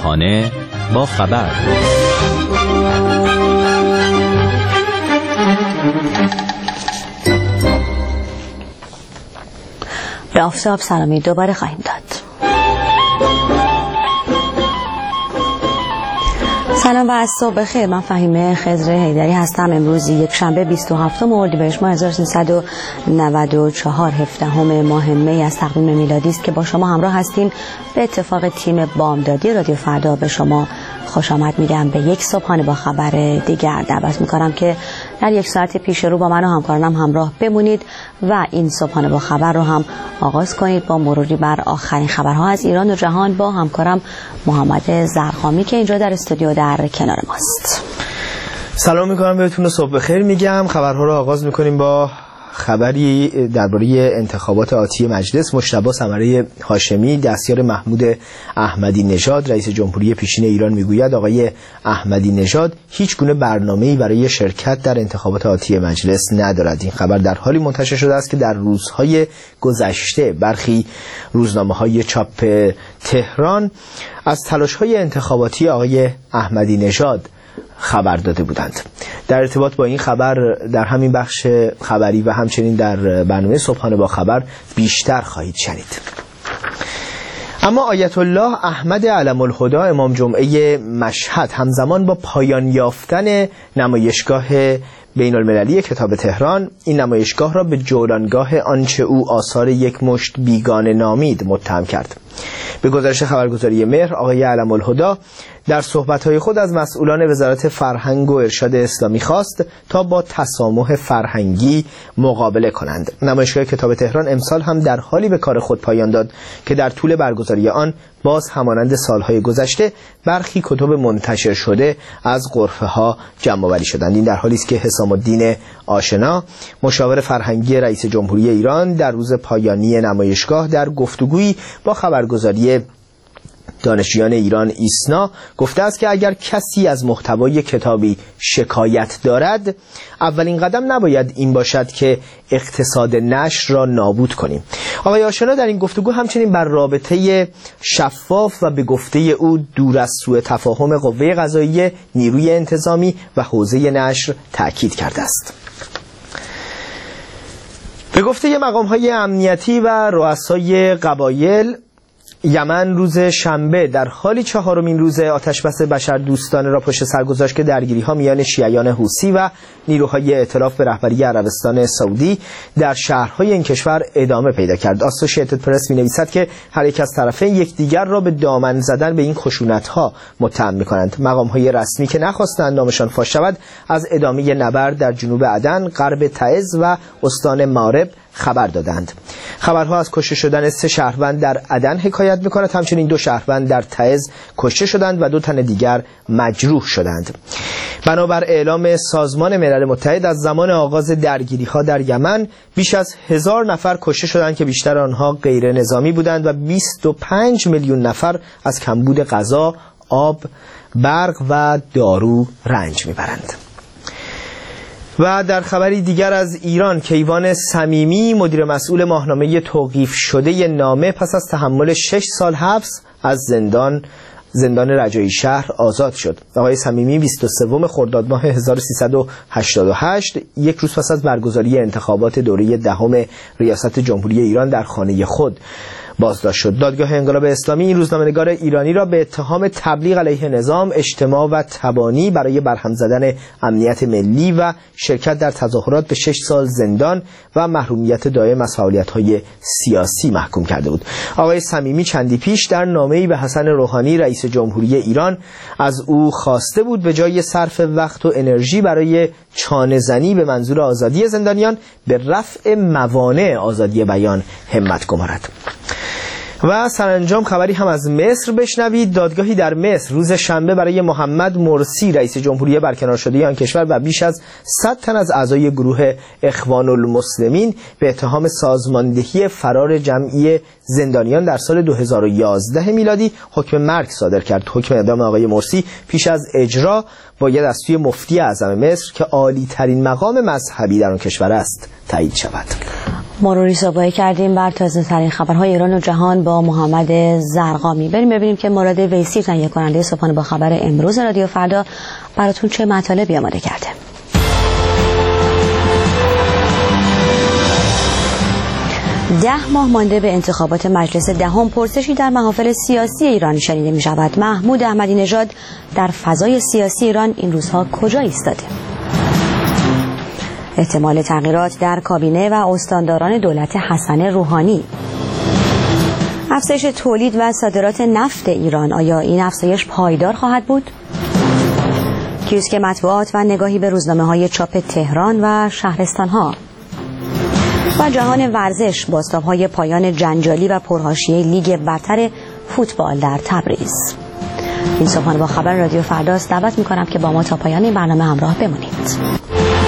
صبحانه با خبر. به آفتاب سلامی دوباره خواهیم داد. سلام و از صبح بخیر. من فهیمه خضر حیدری هستم. امروز یک شنبه 27 اردیبهشت ماه 1394 17 ماه می از تقویم میلادی است که با شما همراه هستیم. به اتفاق تیم بامدادی رادیو فردا به شما خوش آمد میگم به یک صبحانه با خبر دیگر. دعوت میکنم که در یک ساعت پیش رو با من و همکارانم همراه بمونید و این صبحانه با خبر رو هم آغاز کنید با مروری بر آخرین خبرها از ایران و جهان با همکارم محمد زرخامی که اینجا در استودیو در کنار ماست. سلام میکنم بهتون و صبح بخیر میگم. خبرها رو آغاز میکنیم با خبری درباره انتخابات آتی مجلس. مجتبی ثمره هاشمی دستیار محمود احمدی نژاد رئیس جمهوری پیشین ایران میگوید آقای احمدی نژاد هیچ گونه برنامه‌ای برای شرکت در انتخابات آتی مجلس ندارد. این خبر در حالی منتشر شده است که در روزهای گذشته برخی روزنامه‌های چاپ تهران از تلاش‌های انتخاباتی آقای احمدی نژاد خبر داده بودند. در ارتباط با این خبر در همین بخش خبری و همچنین در برنامه صبحانه با خبر بیشتر خواهید شنید. اما آیت الله احمد علم الهدی امام جمعه مشهد همزمان با پایان یافتن نمایشگاه بین المللی کتاب تهران این نمایشگاه را به جولانگاه آنچه او آثار یک مشت بیگانه نامید متهم کرد. به گزارش خبرگزاری مهر آقای علم الهدی در صحبت‌های خود از مسئولان وزارت فرهنگ و ارشاد اسلامی خواست تا با تسامح فرهنگی مقابله کنند. نمایشگاه کتاب تهران امسال هم در حالی به کار خود پایان داد که در طول برگزاری آن باز همانند سالهای گذشته برخی کتب منتشر شده از غرفه‌ها جمع‌آوری شدند. این در حالی است که حسام الدین آشنا مشاور فرهنگی رئیس جمهوری ایران در روز پایانی نمایشگاه در گفتگویی با خبرگزاری دانشجویان ایران ایسنا گفته است که اگر کسی از محتوای کتابی شکایت دارد اولین قدم نباید این باشد که اقتصاد نشر را نابود کنیم. آقای آشنا در این گفتگو همچنین بر رابطه شفاف و به گفته او دور از سوء تفاهم قوه قضاییه، نیروی انتظامی و حوزه نشر تأکید کرده است. به گفته مقام‌های امنیتی و رؤسای قبایل یمن روز شنبه در حالی چهارمین روز آتشبس بشردوستانه را پشت سر گذاشت که درگیری‌ها میان شیعیان حوثی و نیروهای ائتلاف به رهبری عربستان سعودی در شهرهای این کشور ادامه پیدا کرد. آسوشییتد پرس می‌نویسد که هر یک از طرفین یکدیگر را به دامن زدن به این خشونت‌ها متهم می‌کنند. مقام‌های رسمی که نخواستند نامشان فاش شود از ادامه نبرد در جنوب عدن، غرب تعز و استان مارب خبر دادند. خبرها از کشته شدن 3 شهروند در عدن حکایت می‌کند. همچنین 2 شهروند در تعز کشته شدند و 2 تن دیگر مجروح شدند. بنابر اعلام سازمان ملل متحد از زمان آغاز درگیری‌ها در یمن بیش از 1000 نفر کشته شدند که بیشتر آنها غیر نظامی بودند و 25 میلیون نفر از کمبود غذا، آب، برق و دارو رنج می‌برند. و در خبری دیگر از ایران کیوان صمیمی مدیر مسئول ماهنامه توقیف شده نامه پس از تحمل 6 سال حبس از زندان رجایی شهر آزاد شد. آقای صمیمی 23 خرداد ماه 1388 یک روز پس از برگزاری انتخابات دوره 10 ریاست جمهوری ایران در خانه خود بازداشت شد. دادگاه انقلاب اسلامی این روزنامه‌نگار ایرانی را به اتهام تبلیغ علیه نظام، اجتماع و تبانی برای برهم زدن امنیت ملی و شرکت در تظاهرات به 6 سال زندان و محرومیت دائم از فعالیت‌های سیاسی محکوم کرده بود. آقای صمیمی چندی پیش در نامه‌ای به حسن روحانی رئیس جمهوری ایران از او خواسته بود به جای صرف وقت و انرژی برای چانه‌زنی به منظور آزادی زندانیان به رفع موانع آزادی بیان همت گمارد. و سرانجام خبری هم از مصر بشنوید. دادگاهی در مصر روز شنبه برای محمد مرسی رئیس جمهوری برکنار شده آن کشور و بیش از 100 تن از اعضای گروه اخوان المسلمین به اتهام سازماندهی فرار جمعی زندانیان در سال 2011 میلادی حکم مرگ صادر کرد. حکم اعدام آقای مرسی پیش از اجرا باید از سوی مفتی اعظم مصر که عالی ترین مقام مذهبی در آن کشور است تایید شود. مروری صبحی کردیم بر تازه ترین خبرهای ایران و جهان با محمد زرقامی. بریم ببینیم که مراد ویسی تهیه کننده صبحانه با خبر امروز رادیو فردا براتون چه مطالبی آماده کرده. 10 ماه مانده به انتخابات مجلس دهم، پرسشی در محافل سیاسی ایران شنیده می شود. محمود احمدی نژاد در فضای سیاسی ایران این روزها کجا ایستاده؟ احتمال تغییرات در کابینه و استانداران دولت حسن روحانی. افزایش تولید و صادرات نفت ایران، آیا این افزایش پایدار خواهد بود؟ کیوسک مطبوعات و نگاهی به روزنامه‌های چاپ تهران و شهرستان‌ها. و جهان ورزش، بازتاب‌های پایان جنجالی و پرحاشیه لیگ برتر فوتبال در تبریز. این صبحانه با خبر رادیو فرداست. دعوت می‌کنم که با ما تا پایان این برنامه همراه بمونید.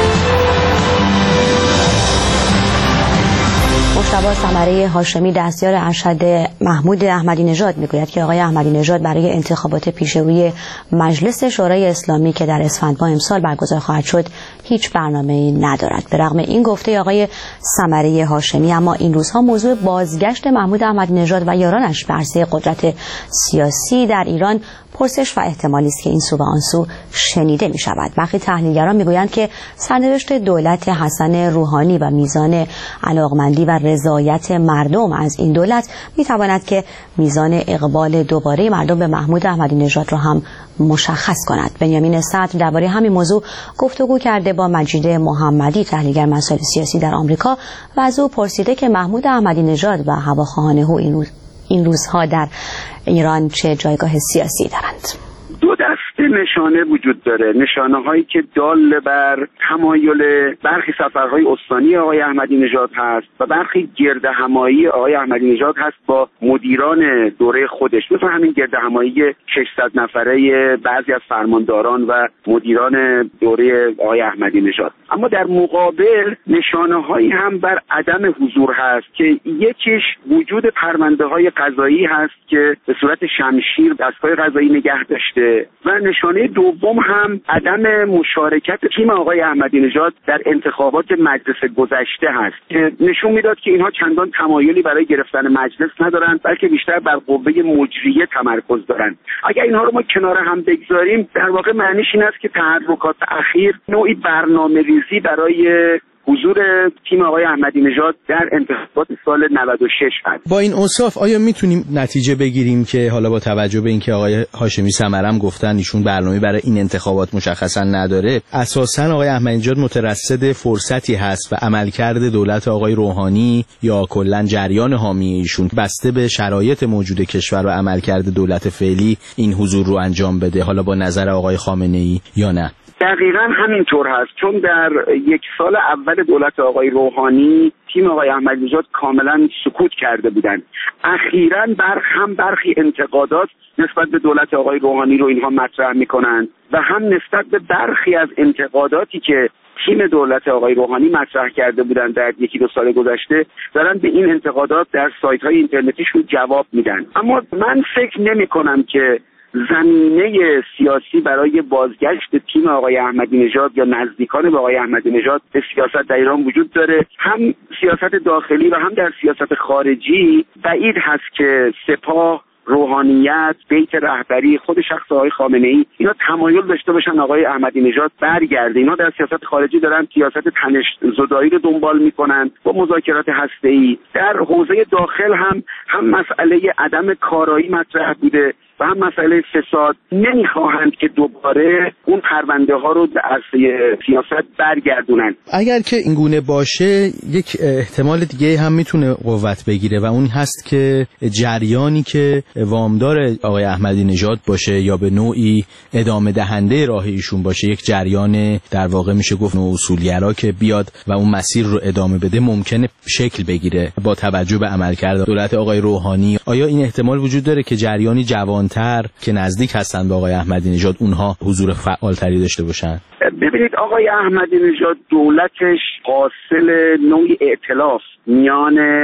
مجتبی ثمره هاشمی دستیار ارشد محمود احمدی نژاد میگوید که آقای احمدی نژاد برای انتخابات پیشروی مجلس شورای اسلامی که در اسفند ماه امسال برگزار خواهد شد هیچ برنامه‌ای ندارد. به رغم این گفته آقای ثمره هاشمی، اما این روزها موضوع بازگشت محمود احمدی نژاد و یارانش به عرصه قدرت سیاسی در ایران پرسش و احتمالی است که این سو و آن سو شنیده می شود. برخی تحلیلگران می گویند که سرنوشت دولت حسن روحانی و میزان علاقمندی و رضایت مردم از این دولت می تواند که میزان اقبال دوباره مردم به محمود احمدی نژاد را هم مشخص کند. بنیامین صدر درباره همین موضوع گفتگو کرده با مجید محمدی، تحلیلگر مسائل سیاسی در آمریکا، و از او پرسیده که محمود احمدی نژاد و هواخواهان او این روزها در ایران چه جایگاه سیاسی دارند. دو دسته نشانه وجود داره، نشانه هایی که دال بر تمایل برخی سفرهای استانی آقای احمدی نژاد هست و برخی گردهمایی آقای احمدی نژاد هست با مدیران دوره خودش، مثل همین گردهمایی 600 نفره بعضی از فرمانداران و مدیران دوره آقای احمدی نژاد. اما در مقابل نشانه هایی هم بر عدم حضور هست که یکیش وجود پرونده های قضایی هست که به صورت شمشیر دستگاه قضایی نگه داشته و نشانه دوم هم عدم مشارکت تیم آقای احمدی نژاد در انتخابات مجلس گذشته هست که نشون میداد که اینها چندان تمایلی برای گرفتن مجلس ندارند، بلکه بیشتر بر قوه مجریه تمرکز دارند. اگر اینها رو ما کنار هم بگذاریم، در واقع معنیش این است که تحرکات اخیر نوعی برنامه‌ریزی برای حضور تیم آقای احمدی نژاد در انتخابات سال 96 هست. با این اوصاف آیا میتونیم نتیجه بگیریم که حالا با توجه به اینکه آقای هاشمی ثمرم گفتن ایشون برنامه برای این انتخابات مشخصا نداره، اساسا آقای احمدی نژاد مترصد فرصتی هست و عملکرد دولت آقای روحانی یا کلا جریان حامی ایشون بسته به شرایط موجود کشور و عملکرد دولت فعلی این حضور رو انجام بده، حالا با نظر آقای خامنه‌ای یا نه؟ دقیقاً همینطور هست، چون در یک سال اول دولت آقای روحانی تیم آقای احمدی نژاد کاملا سکوت کرده بودند. اخیراً برخی انتقادات نسبت به دولت آقای روحانی رو اینها مطرح میکنند و هم نسبت به برخی از انتقاداتی که تیم دولت آقای روحانی مطرح کرده بودند در یکی دو سال گذشته دارن به این انتقادات در سایت‌های اینترنتیشون جواب میدن. اما من فکر نمی‌کنم که زمینه سیاسی برای بازگشت تیم آقای احمدی نژاد یا نزدیکان به آقای احمدی نژاد به سیاست در ایران وجود داره. هم سیاست داخلی و هم در سیاست خارجی بعید هست که سپاه، روحانیت، بیت رهبری، خود شخص آقای خامنه‌ای اینا تمایل داشته باشن آقای احمدی نژاد برگرده. اینا در سیاست خارجی دارن سیاست تنش زدایی رو دنبال میکنن با مذاکرات هسته‌ای. در حوزه داخل هم مسئله عدم کارایی مطرح بوده و هم مسئله فساد. نمیخواهند که دوباره اون پرونده ها رو در عرصه سیاست برگردونن. اگر که این گونه باشه، یک احتمال دیگه هم میتونه قوت بگیره و اون هست که جریانی که وامدار آقای احمدی نژاد باشه یا به نوعی ادامه دهنده راه ایشون باشه، یک جریان در واقع میشه گفت نوع اصولگرا که بیاد و اون مسیر رو ادامه بده، ممکنه شکل بگیره با توجه به عملکرد دولت آقای روحانی. آیا این احتمال وجود داره که جریانی جوانتر که نزدیک هستن به آقای احمدی نژاد اونها حضور فعالتری داشته باشن؟ ببینید، آقای احمدی نژاد دولتش حاصل نوعی ائتلاف میان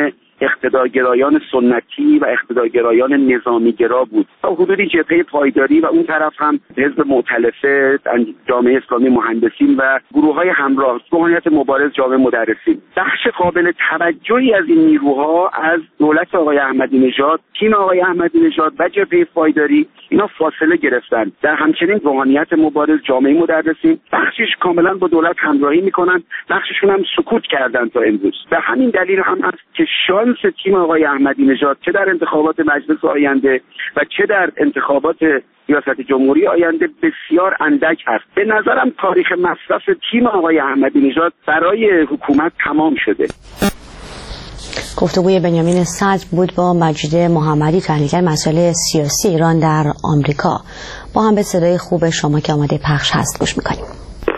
اقتدارگرایان سنتی و اقتدارگرایان نظامیگرا بود تا حدودی جبهه پایداری و اون طرف هم حزب مؤتلفه، جامعه اسلامی مهندسین و گروه‌های همراه، روحانیت مبارز، جامعه مدرسین. بخش قابل توجهی از این نیروها از دولت آقای احمدی نژاد، تیم آقای احمدی نژاد و جبهه پایداری اینا فاصله گرفتن. در همچنین روحانیت مبارز، جامعه مدرسین بخشش کاملا با دولت همراهی میکنن، بخششون هم سکوت کردن تا امروز. به همین دلیل هم است که شانس تیم آقای احمدی نژاد چه در انتخابات مجلس آینده و چه در انتخابات ریاست جمهوری آینده بسیار اندک است. به نظرم تاریخ مصرف تیم آقای احمدی نژاد برای حکومت تمام شده. گفتگوی بنیامین صدر بود با مجید محمدی، تحلیلگر مسائل سیاسی ایران در آمریکا. با هم به صدای خوب شما که آماده پخش هست گوش میکنیم.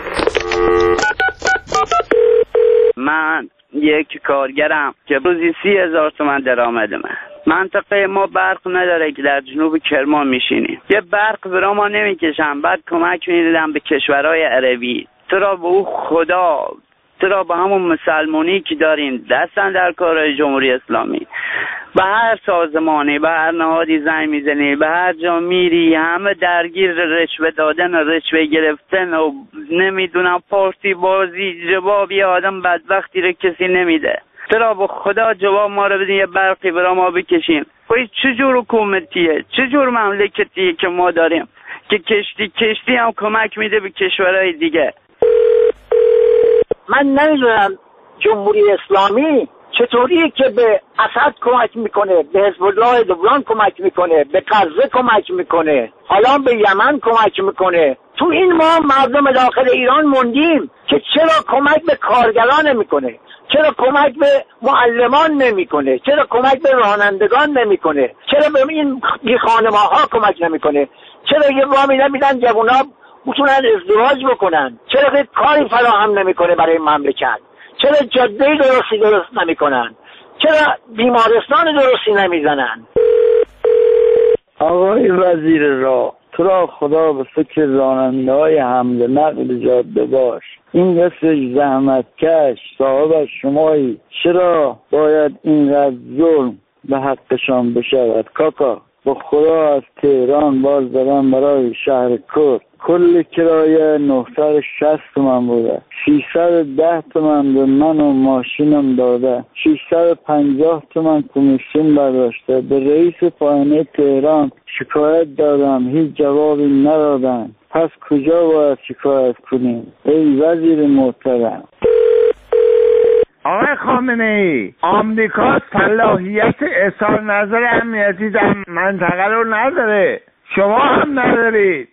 من یک کارگرم که روزی 30,000 تومان درآمدمه. منطقه ما برق نداره که در جنوب کرمان میشینیم، یه برق برا ما نمیکشن، بعد کمک میدادن به کشورهای عربی. چرا به او خدا، چرا به همون مسلمانی که دارین دستن در کارهای جمهوری اسلامی، به هر سازمانی، به هر نهادی زنگ میزنی، به هر جا میری همه درگیر رشوه دادن و رشوه گرفتن و نمیدونم پارتی بازی، جوابی آدم بدبختی رو کسی نمیده. چرا به خدا جواب ما رو بدین، یه برقی برا ما بکشین. وای چجور حکومتیه، چجور مملکتیه که ما داریم که کشتی هم کمک میده به کشورهای دیگه. من نمیدونم جمهوری اسلامی چطوریه که به اسد کمک میکنه، به حزب الله لبنان کمک میکنه، به غزه کمک میکنه، حالا به یمن کمک میکنه. تو این ما مردم داخل ایران موندیم که چرا کمک به کارگران نمیکنه، چرا کمک به معلمان نمیکنه، چرا کمک به رانندگان نمیکنه، چرا به این خانم‌ها کمک نمیکنه، چرا یه وامی نمیدن جوونا بتونن ازدواج بکنن، چرا کاری فراهم نمیکنه برای مملکت، چرا جاده درست نمیکنن، چرا بیمارستان درستی نمیزنن. آقای وزیر راه، تو را خدا به فکر راننده های حمل نقل جاده باش. این قصه زحمتکش صاحب شمایی، چرا باید اینقدر ظلم به حقشان بشود؟ کاکا با خدا از تهران باز دارم برای شهر کرد، کل کرایه 960 تومن بوده، 610 تومن به من و ماشینم داده، 650 تومن کمیسیون برداشته. به رئیس پایانه تهران شکایت دادم، هیچ جوابی ندادن. پس کجا باید شکایت کنیم ای وزیر محترم؟ آقای خامنه‌ای، آمریکا صلاحیت اظهار نظر امنیتی در منطقه رو نداره، شما هم ندارید.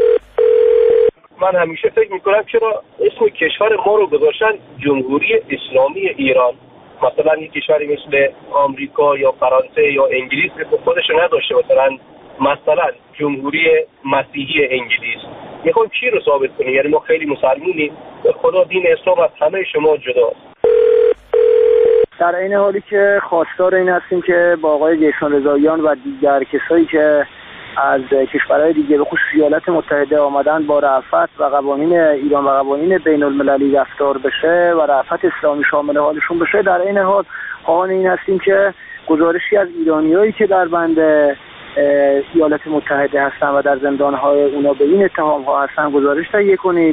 من همیشه فکر میکنم چرا اسم کشور ما رو گذاشتن جمهوری اسلامی ایران، مثلا یک کشوری مثل آمریکا یا فرانسه یا انگلیس خودش رو نداشته، مثلا جمهوری مسیحی انگلیس. میخوایم چی رو ثابت کنیم؟ یعنی ما خیلی مسلمونیم، به خدا دین اسلام از همه شما جداست. در این حالی که خواستار این هستیم که با آقای جیسون رضاییان و دیگر کسایی که از کشورهای دیگه به خصوص ایالات متحده آمدن با رأفت و قوانین ایران و قوانین بین المللی رفتار بشه و رأفت اسلامی شامل حالشون بشه، در این حال خواهان این هستیم که گزارشی از ایرانیایی که در بند ایالات متحده هستن و در زندانهای اونا به این اتهام ها هستن گزارش تهیه کنید.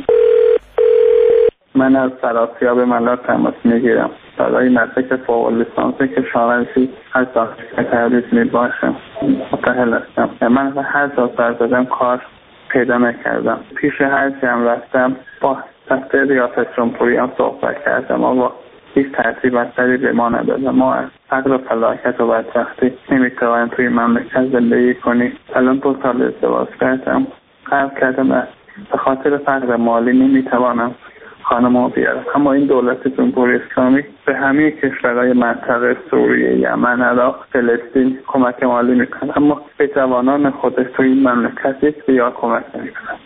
من از فراسیاب ملات تماس میگیرم برای مسلک فوق لیسانس که شاملشی از دانشگاه تبریز میباشم. متأهل هستم. من هر جا سر زدم کار پیدا نکردم. پیش هر جمع رفتم با دفتر ریاست جمهوری هم صحبت کردم، اما هیچ ترتیب اثری به ما ندادم. ما از فقر و فلاکت و بدبختی نمیتوانیم توی مملکت زندگی کنیم. الان 2 سال ازدواج کردم، قرض کردم، به خاطر فقر مالی نمیتوانم خانم‌ها بیارم. اما این دولت جمهوری اسلامی به همه کشورهای منطقه سوریه، یمن، عراق، فلسطین کمک مالی میکنه، اما به جوانان خودش توی این مملکت یک ریال کمک نمیکنه.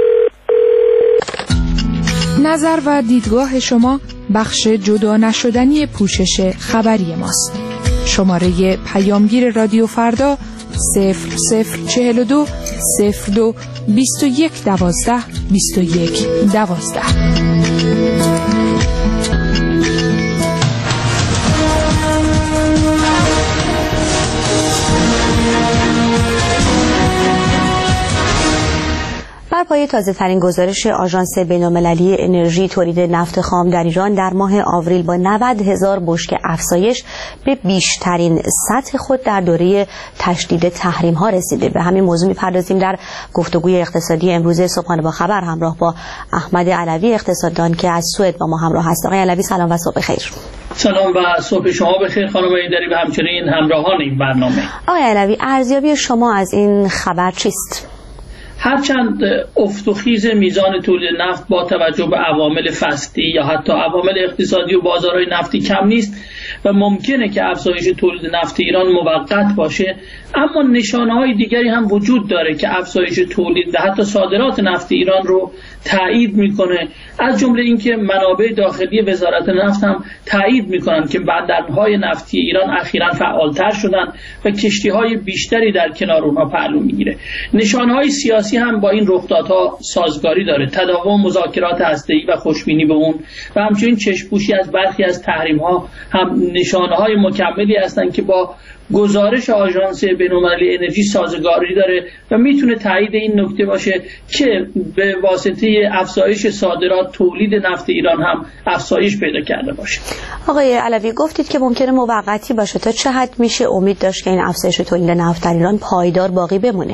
نظر و دیدگاه شما بخش جدا نشدنی پوشش خبری ماست. شماره پیامگیر رادیو فردا 0042 02 21 12 21 12. پای تازه‌ترین گزارش آژانس بین‌المللی انرژی تولید نفت خام در ایران در ماه آوریل با 90,000 بشکه افزایش به بیشترین سطح خود در دوره تشدید تحریم‌ها رسیده. به همین موضوع می‌پردازیم در گفتگوی اقتصادی امروز صبحانه با خبر همراه با احمد علوی اقتصاددان که از سوئد با ما همراه هست. آقای علوی سلام و صبح خیر. سلام و صبح شما بخیر خانم ایدری و همچنین همراهان این برنامه. آقای علوی، ارزیابی شما از این خبر چیست؟ هرچند افت و خیز میزان تولید نفت با توجه به عوامل فصلی یا حتی عوامل اقتصادی و بازارهای نفتی کم نیست و ممکنه که افزایش تولید نفت ایران موقت باشه، اما نشانه‌های دیگری هم وجود داره که افزایش تولید و حتی صادرات نفت ایران رو تایید میکنه. از جمله اینکه منابع داخلی وزارت نفت هم تایید میکنن که بندرهای نفتی ایران اخیراً فعالتر شدن و کشتی‌های بیشتری در کنار اونها پهلو میگیره. نشانه‌های سیاسی هم با این رخدادها سازگاری داره. تداوم مذاکرات هسته‌ای و خوشبینی به اون و همچنین چشم‌پوشی از برخی از تحریم‌ها هم نشانه‌های مکملی هستند که با گزارش آژانس بین‌المللی انرژی سازگاری داره و میتونه تایید این نکته باشه که به واسطه افزایش صادرات تولید نفت ایران هم افزایش پیدا کرده باشه. آقای علوی، گفتید که ممکنه موقتی باشه. تا چه حد میشه امید داشت که این افزایش تولید نفت در ایران پایدار باقی بمونه؟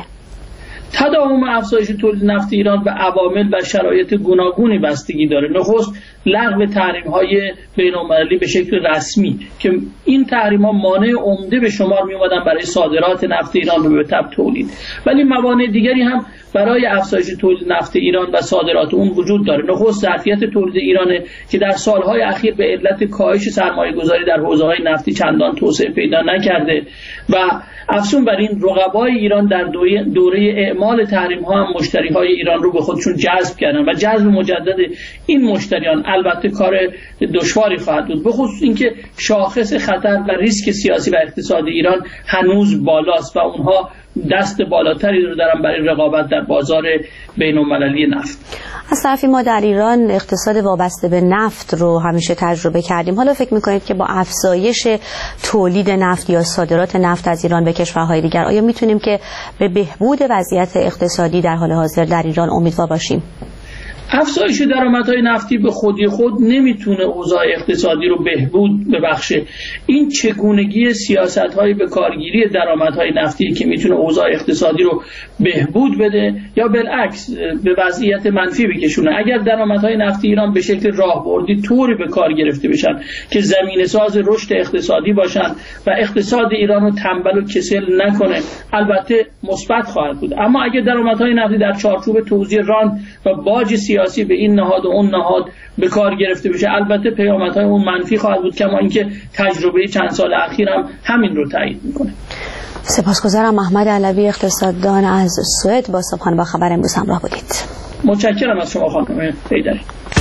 تداوم افزایش تولید نفت ایران به عوامل و شرایط گوناگونی بستگی داره. نخست لغو تحریم‌های بین‌المللی به شکل رسمی که این تحریم‌ها مانع عمده به شمار می‌آمدن برای صادرات نفت ایران رو به تبع تولید، ولی موانع دیگری هم برای افزایش تولید نفت ایران و صادرات اون وجود داره. نخست ظرفیت تولید ایران که در سالهای اخیر به علت کاهش سرمایه‌گذاری در حوزه‌های نفتی چندان توسعه پیدا نکرده و افزون بر این رقبای ایران در دوره اعمال تحریم‌ها هم مشتری‌های ایران رو به خودشون جذب کردن و جذب مجدد این مشتریان البته کار دشواری خواهد بود، به خصوص اینکه شاخص خطر و ریسک سیاسی و اقتصادی ایران هنوز بالاست و اونها دست بالاتری رو دارن برای رقابت در بازار بین‌المللی نفت. از طرفی ما در ایران اقتصاد وابسته به نفت رو همیشه تجربه کردیم. حالا فکر می‌کنید که با افزایش تولید نفت یا صادرات نفت از ایران به کشورهای دیگر آیا میتونیم که به بهبود وضعیت اقتصادی در حال حاضر در ایران امیدوار باشیم؟ افزایش درآمدهای نفتی به خودی خود نمیتونه اوضاع اقتصادی رو بهبود ببخشه. این چگونگی سیاست‌های به کارگیری درآمدهای نفتی که میتونه اوضاع اقتصادی رو بهبود بده یا بالعکس به وضعیت منفی بکشونه. اگر درآمدهای نفتی ایران به شکل راهبردی طوری به کار گرفته بشن که زمینه‌ساز رشد اقتصادی باشن و اقتصاد ایران رو تنبل و کسل نکنه، البته مثبت خواهد بود. اما اگر درآمدهای نفتی در چارچوب توزیع رانت و باج سیاسی به این نهاد و اون نهاد به کار گرفته بشه، البته پیامدهای اون منفی خواهد بود، کما اینکه تجربه چند سال اخیر هم همین رو تایید میکنه. سپاسگزارم. احمد علوی اقتصاددان از سوئد با صبحانه با خبر امروز همراه بودید. متشکرم از شما خانم ایدری.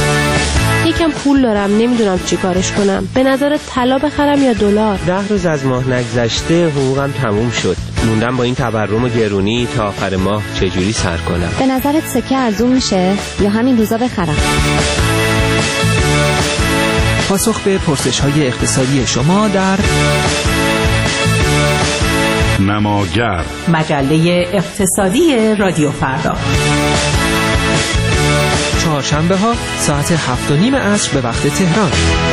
یکم پول دارم، نمیدونم چی کارش کنم. به نظر طلا بخرم یا دلار؟ 10 روز از ماه نگذشته حقوقم تموم شد. موندم با این تورم و گرونی تا آخر ماه چجوری سر کنم. به نظرت سکه ارزون میشه یا همین روزا بخرم؟ پاسخ به پرسش‌های اقتصادی شما در نماگر، مجله اقتصادی رادیو فردا، چهارشنبه ها ساعت 7:30 عصر به وقت تهران.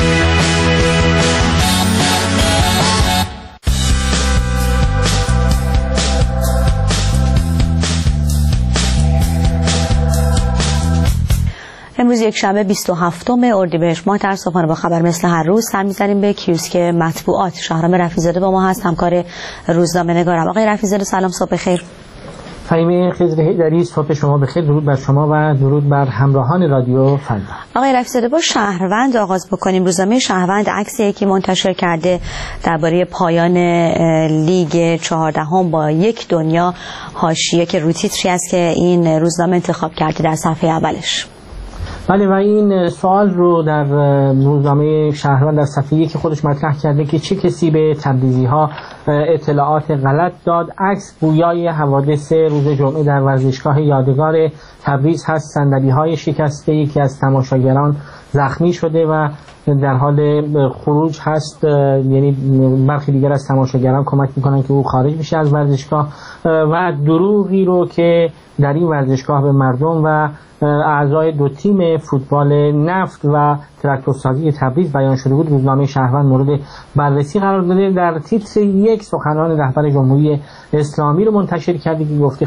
امروز یک شنبه 27 اردیبهشت ماه در صبحانه با خبر مثل هر روز سر می‌زنیم به کیوسک مطبوعات. شهرام رفیع‌زاده با ما هست، همکار روزنامه نگارم. آقای رفیع‌زاده سلام، صبح خیر. خانم خضر هیدری، صبح شما بخیر. درود بر شما و درود بر همراهان رادیو فردا. آقای رفیع‌زاده با شهروند آغاز بکنیم. روزنامه شهروند عکسی که منتشر کرده درباره پایان لیگ 14 با یک دنیا حاشیه که رو تیتری است که این روزنامه انتخاب کرده در صفحه اولش. بله، و این سوال رو در روزنامه شهروند در صفحه که خودش مطرح کرده که چه کسی به تبریزی‌ها اطلاعات غلط داد. عکس گویای حوادث روز جمعه در ورزشگاه یادگار تبریز هست. صندلی‌های شکسته، یکی از تماشاگران زخمی شده و در حال خروج هست، یعنی برخی دیگر از تماشاگران کمک میکنن که او خارج بشه از ورزشگاه و دروغی رو که در این ورزشگاه به مردم و اعضای دو تیم فوتبال نفت و تراکتورسازی تبریز بیان شده بود، روزنامه شهروند مورد بررسی قرار داده. در تیتر یک سخنان رهبر جمهوری اسلامی رو منتشر کرده که گفته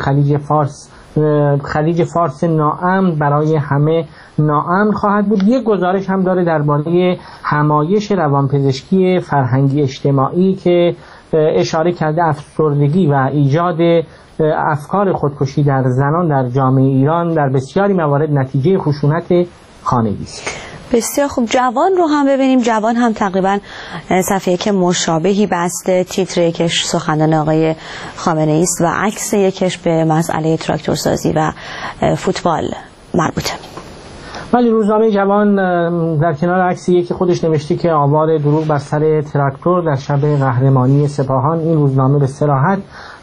خلیج فارس ناامن برای همه ناامن خواهد بود. یک گزارش هم داره درباره همایش روانپزشکی فرهنگی اجتماعی که اشاره کرده افسردگی و ایجاد افکار خودکشی در زنان در جامعه ایران در بسیاری موارد نتیجه خشونت خانگی است. بسیار خوب. جوان رو هم ببینیم. جوان هم تقریبا صفحه که مشابهی بسته، تیتر یکش سخنان آقای خامنه ای است و عکس یکش به مسئله تراکتورسازی و فوتبال مربوطه. ولی روزنامه جوان در کنار عکسی که خودش نوشته که آوار دروغ بر سر تراکتور در شب قهرمانی سپاهان، این روزنامه به صراحت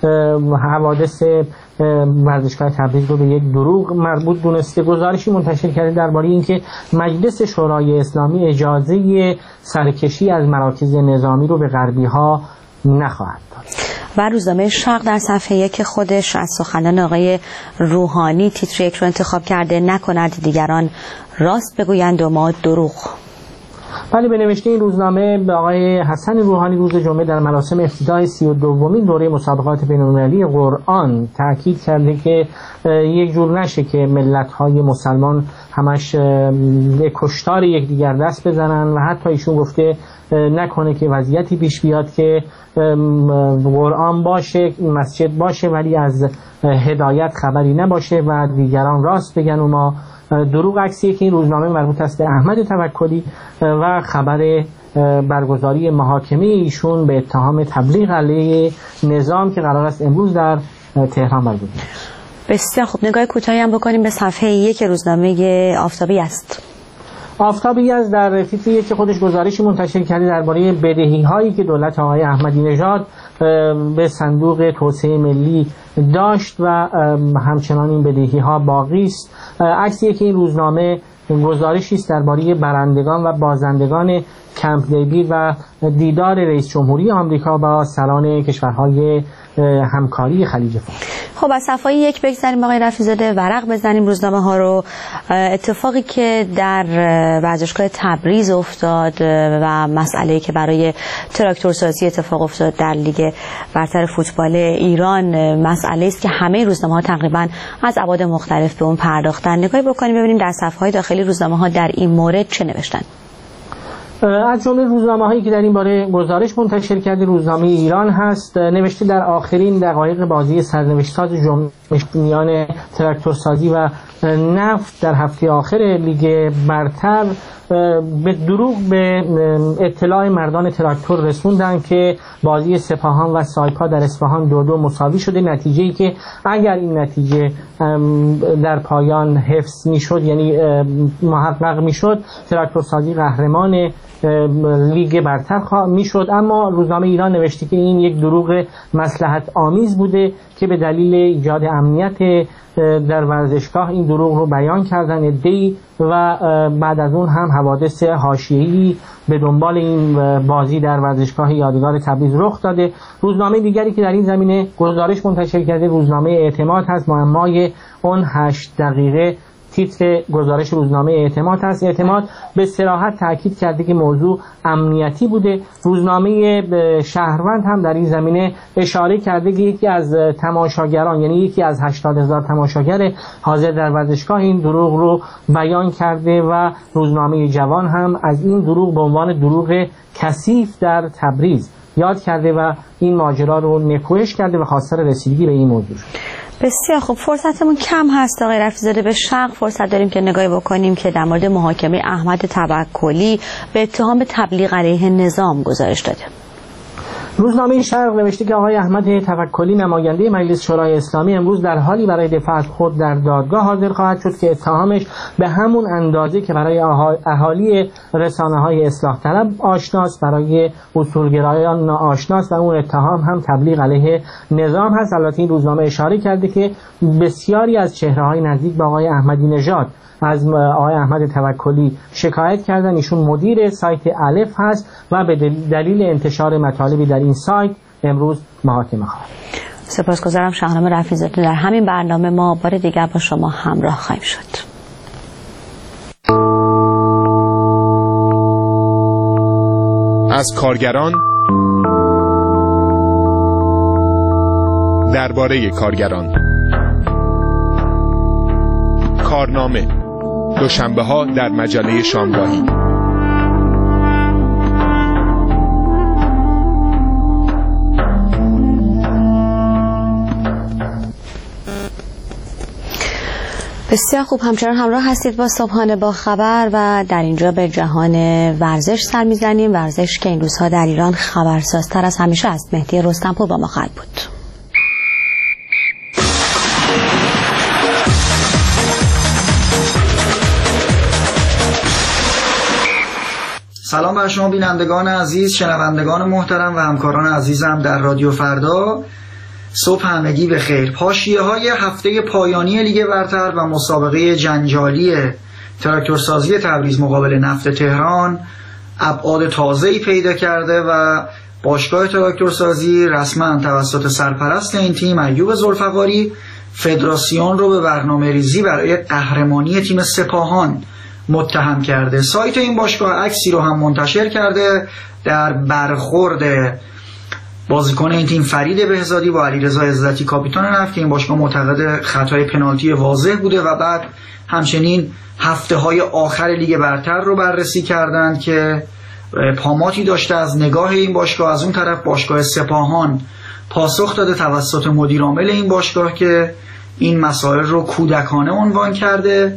حوادث ورزشگاه تبریز رو به یک دروغ مربوط دونسته. گزارشی منتشر کرده درباره اینکه مجلس شورای اسلامی اجازه سرکشی از مراکز نظامی رو به غربی‌ها نخواهد داد. و روزنامه شرق در صفحه یک خودش از سخنان آقای روحانی تیتر یک رو انتخاب کرده: نکند دیگران راست بگویند و ما دروغ. ولی به نوشته این روزنامه به آقای حسن روحانی روز جمعه در مراسم افتتاح 32مین دوره مسابقات بین‌المللی قرآن تاکید کرده که یک جور نشه که ملت‌های مسلمان همش به کشتار یکدیگر دست بزنن و حتی ایشون گفته نکنه که وضعیتی پیش بیاد که قرآن باشه، مسجد باشه ولی از هدایت خبری نباشه و دیگران راست بگن و ما دروغ. عکسیه که این روزنامه مربوط است به احمد توکلی و خبر برگزاری محاکمه ایشون به اتهام تبلیغ علیه نظام که قرار است امروز در تهران برگزار بشه. بسیار خوب. نگاه کوتاهی هم بکنیم به صفحه یک روزنامه آفتابی است. آفتابی از در تیتر یک خودش گزارشی منتشر کرده درباره بدهی‌هایی که دولت آقای احمدی نژاد به صندوق توسعه ملی داشت و همچنان این بدهی‌ها باقی است. عکسی که این روزنامه گزارشی است درباره برندگان و بازندگان کمپ دیوید و دیدار رئیس جمهوری آمریکا با سران کشورهای همکاری خلیج فارس. خب از صفحه یک بگذاریم آقای رفیع‌زاده، ورق بزنیم روزنامه ها رو. اتفاقی که در ورزشگاه تبریز افتاد و مسئله‌ای که برای تراکتورسازی اتفاق افتاد در لیگ برتر فوتبال ایران مسئله است که همه روزنامه ها تقریبا از ابعاد مختلف به اون پرداختن. نگاهی بکنیم ببینیم در صفحه‌های داخلی روزنامه ها در این مورد چه نوشتن. از جمله روزنامه‌هایی که در این باره گزارش منتشر کرده روزنامه ایران هست. نوشته در آخرین دقایق بازی سرنوشت‌ساز جنبش میان تراکتورسازی و نفت در هفته آخر لیگ برتر به دروغ به اطلاع مردان تراکتور رسوندن که بازی سپاهان و سایپا در اصفهان 2-2 مساوی شده. نتیجه‌ای که اگر این نتیجه در پایان حفظ میشد، یعنی محقق میشد، تراکتورسازی قهرمان لیگ برتر میشد. اما روزنامه ایران نوشته که این یک دروغ مصلحت آمیز بوده که به دلیل ایجاد امنیت در ورزشگاه این دروغ رو بیان کردن عده‌ای و بعد از اون هم حوادث حاشیه‌ای به دنبال این بازی در ورزشگاه یادگار تبریز رخ داده. روزنامه دیگری که در این زمینه گزارش منتشر کرده روزنامه اعتماد هست. معمای اون 8 دقیقه تیتر گزارش روزنامه اعتماد هست. اعتماد به صراحت تاکید کرده که موضوع امنیتی بوده. روزنامه شهروند هم در این زمینه اشاره کرده که یکی از تماشاگران، یعنی یکی از 80,000 تماشاگر حاضر در ورزشگاه این دروغ رو بیان کرده و روزنامه جوان هم از این دروغ به عنوان دروغ کثیف در تبریز یاد کرده و این ماجرا رو نکوهش کرده و خواستار رسیدگی به این موضوع شد. بسیار خوب. فرصتمون کم هست آقای رفیع‌زاده. به شرق فرصت داریم که نگاهی بکنیم که در مورد محاکمه احمد توکلی به اتهام تبلیغ علیه نظام گزارش داده. روزنامه شرق نوشته که آقای احمد توکلی نماینده مجلس شورای اسلامی امروز در حالی برای دفاع از خود در دادگاه حاضر خواهد شد که اتهامش به همون اندازه که برای اهالی رسانه‌های اصلاح طلب آشناست برای اصولگرایان ناآشناست و اون اتهام هم تبلیغ علیه نظام هست. البته این روزنامه اشاره کرده که بسیاری از چهره‌های نزدیک به آقای احمدی نژاد از آقای احمد توکلی شکایت کردن. ایشون مدیر سایت الف هست و به دلیل انتشار مطالبی در این سایت امروز محاکمه خواهد. سپاسگزارم شاهنامه رفیع‌زاده. در همین برنامه ما بار دیگر با شما همراه خواهیم شد. از کارگران درباره کارگران. کارنامه دوشنبه ها در مجله شامگاهی. بسیار خوب، همچنان همراه هستید با صبحانه با خبر و در اینجا به جهان ورزش سر میزنیم. ورزش که این روزها در ایران خبرسازتر از همیشه است. مهدی رستمپور با ما خواهد بود. سلام بر شما بینندگان عزیز، شنوندگان محترم و همکاران عزیزم در رادیو فردا. صبح همگی به خیر. حاشیه‌های هفته پایانی لیگ برتر و مسابقه جنجالی تراکتورسازی تبریز مقابل نفت تهران ابعاد تازه‌ای پیدا کرده و باشگاه تراکتورسازی رسما توسط سرپرست این تیم ایوب ذوالفقاری فدراسیون رو به برنامه‌ریزی برای قهرمانی تیم سپاهان متهم کرده. سایت این باشگاه عکسی رو هم منتشر کرده در برخورد بازیکن این تیم فرید بهزادی با علیرضا عزتی کاپیتان نفت که این باشگاه معتقد خطای پنالتی واضح بوده و بعد همچنین هفته‌های آخر لیگ برتر رو بررسی کردند که پاماتی داشته از نگاه این باشگاه. از اون طرف باشگاه سپاهان پاسخ داده توسط مدیر عامل این باشگاه که این مسائل رو کودکانه عنوان کرده.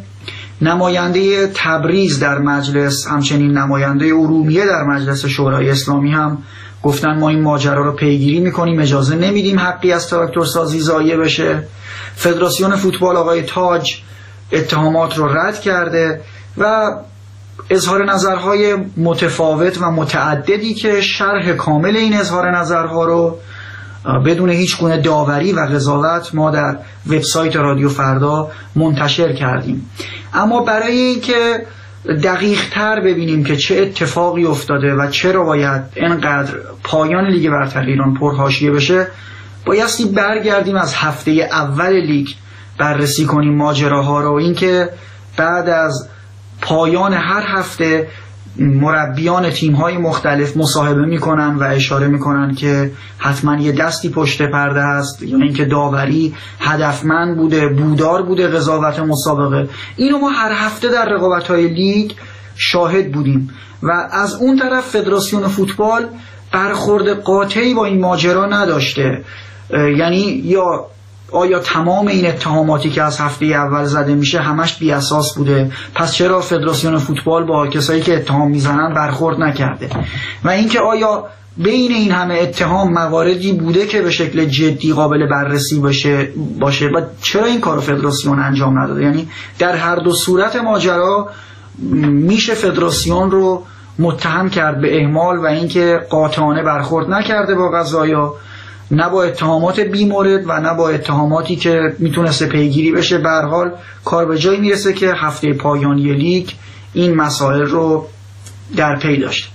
نماینده تبریز در مجلس همچنین نماینده ارومیه در مجلس شورای اسلامی هم گفتن ما این ماجرا رو پیگیری میکنیم، اجازه نمیدیم حقی از تراکتورسازی ضایع بشه. فدراسیون فوتبال آقای تاج اتهامات رو رد کرده و اظهار نظرهای متفاوت و متعددی که شرح کامل این اظهار نظرها رو بدون هیچ گونه داوری و قضاوت ما در وبسایت رادیو فردا منتشر کردیم. اما برای اینکه دقیق تر ببینیم که چه اتفاقی افتاده و چرا باید اینقدر پایان لیگ برتر ایران پرحاشیه بشه، بایستی برگردیم از هفته اول لیگ بررسی کنیم ماجراها رو. اینکه بعد از پایان هر هفته مربیان تیم‌های مختلف مصاحبه میکنن و اشاره میکنن که حتما یه دستی پشت پرده هست یا اینکه داوری هدفمند بوده، بودار بوده قضاوت مسابقه. اینو ما هر هفته در رقابت‌های لیگ شاهد بودیم و از اون طرف فدراسیون فوتبال برخورد قاطعی با این ماجرا نداشته. یعنی یا آیا تمام این اتهاماتی که از هفته اول زده میشه همش بی اساس بوده؟ پس چرا فدراسیون فوتبال با کسایی که اتهام میزنن برخورد نکرده؟ و اینکه آیا بین این همه اتهام مواردی بوده که به شکل جدی قابل بررسی باشه و چرا این کارو فدراسیون انجام نداده؟ یعنی در هر دو صورت ماجرا میشه فدراسیون رو متهم کرد به اهمال و اینکه قاطعانه برخورد نکرده با قضایا، نه با اتهامات بی‌مورد و نه با اتهاماتی که میتونسته پیگیری بشه. به هر حال کار به جایی میرسه که هفته پایانی لیگ این مسائل رو در پی داشت.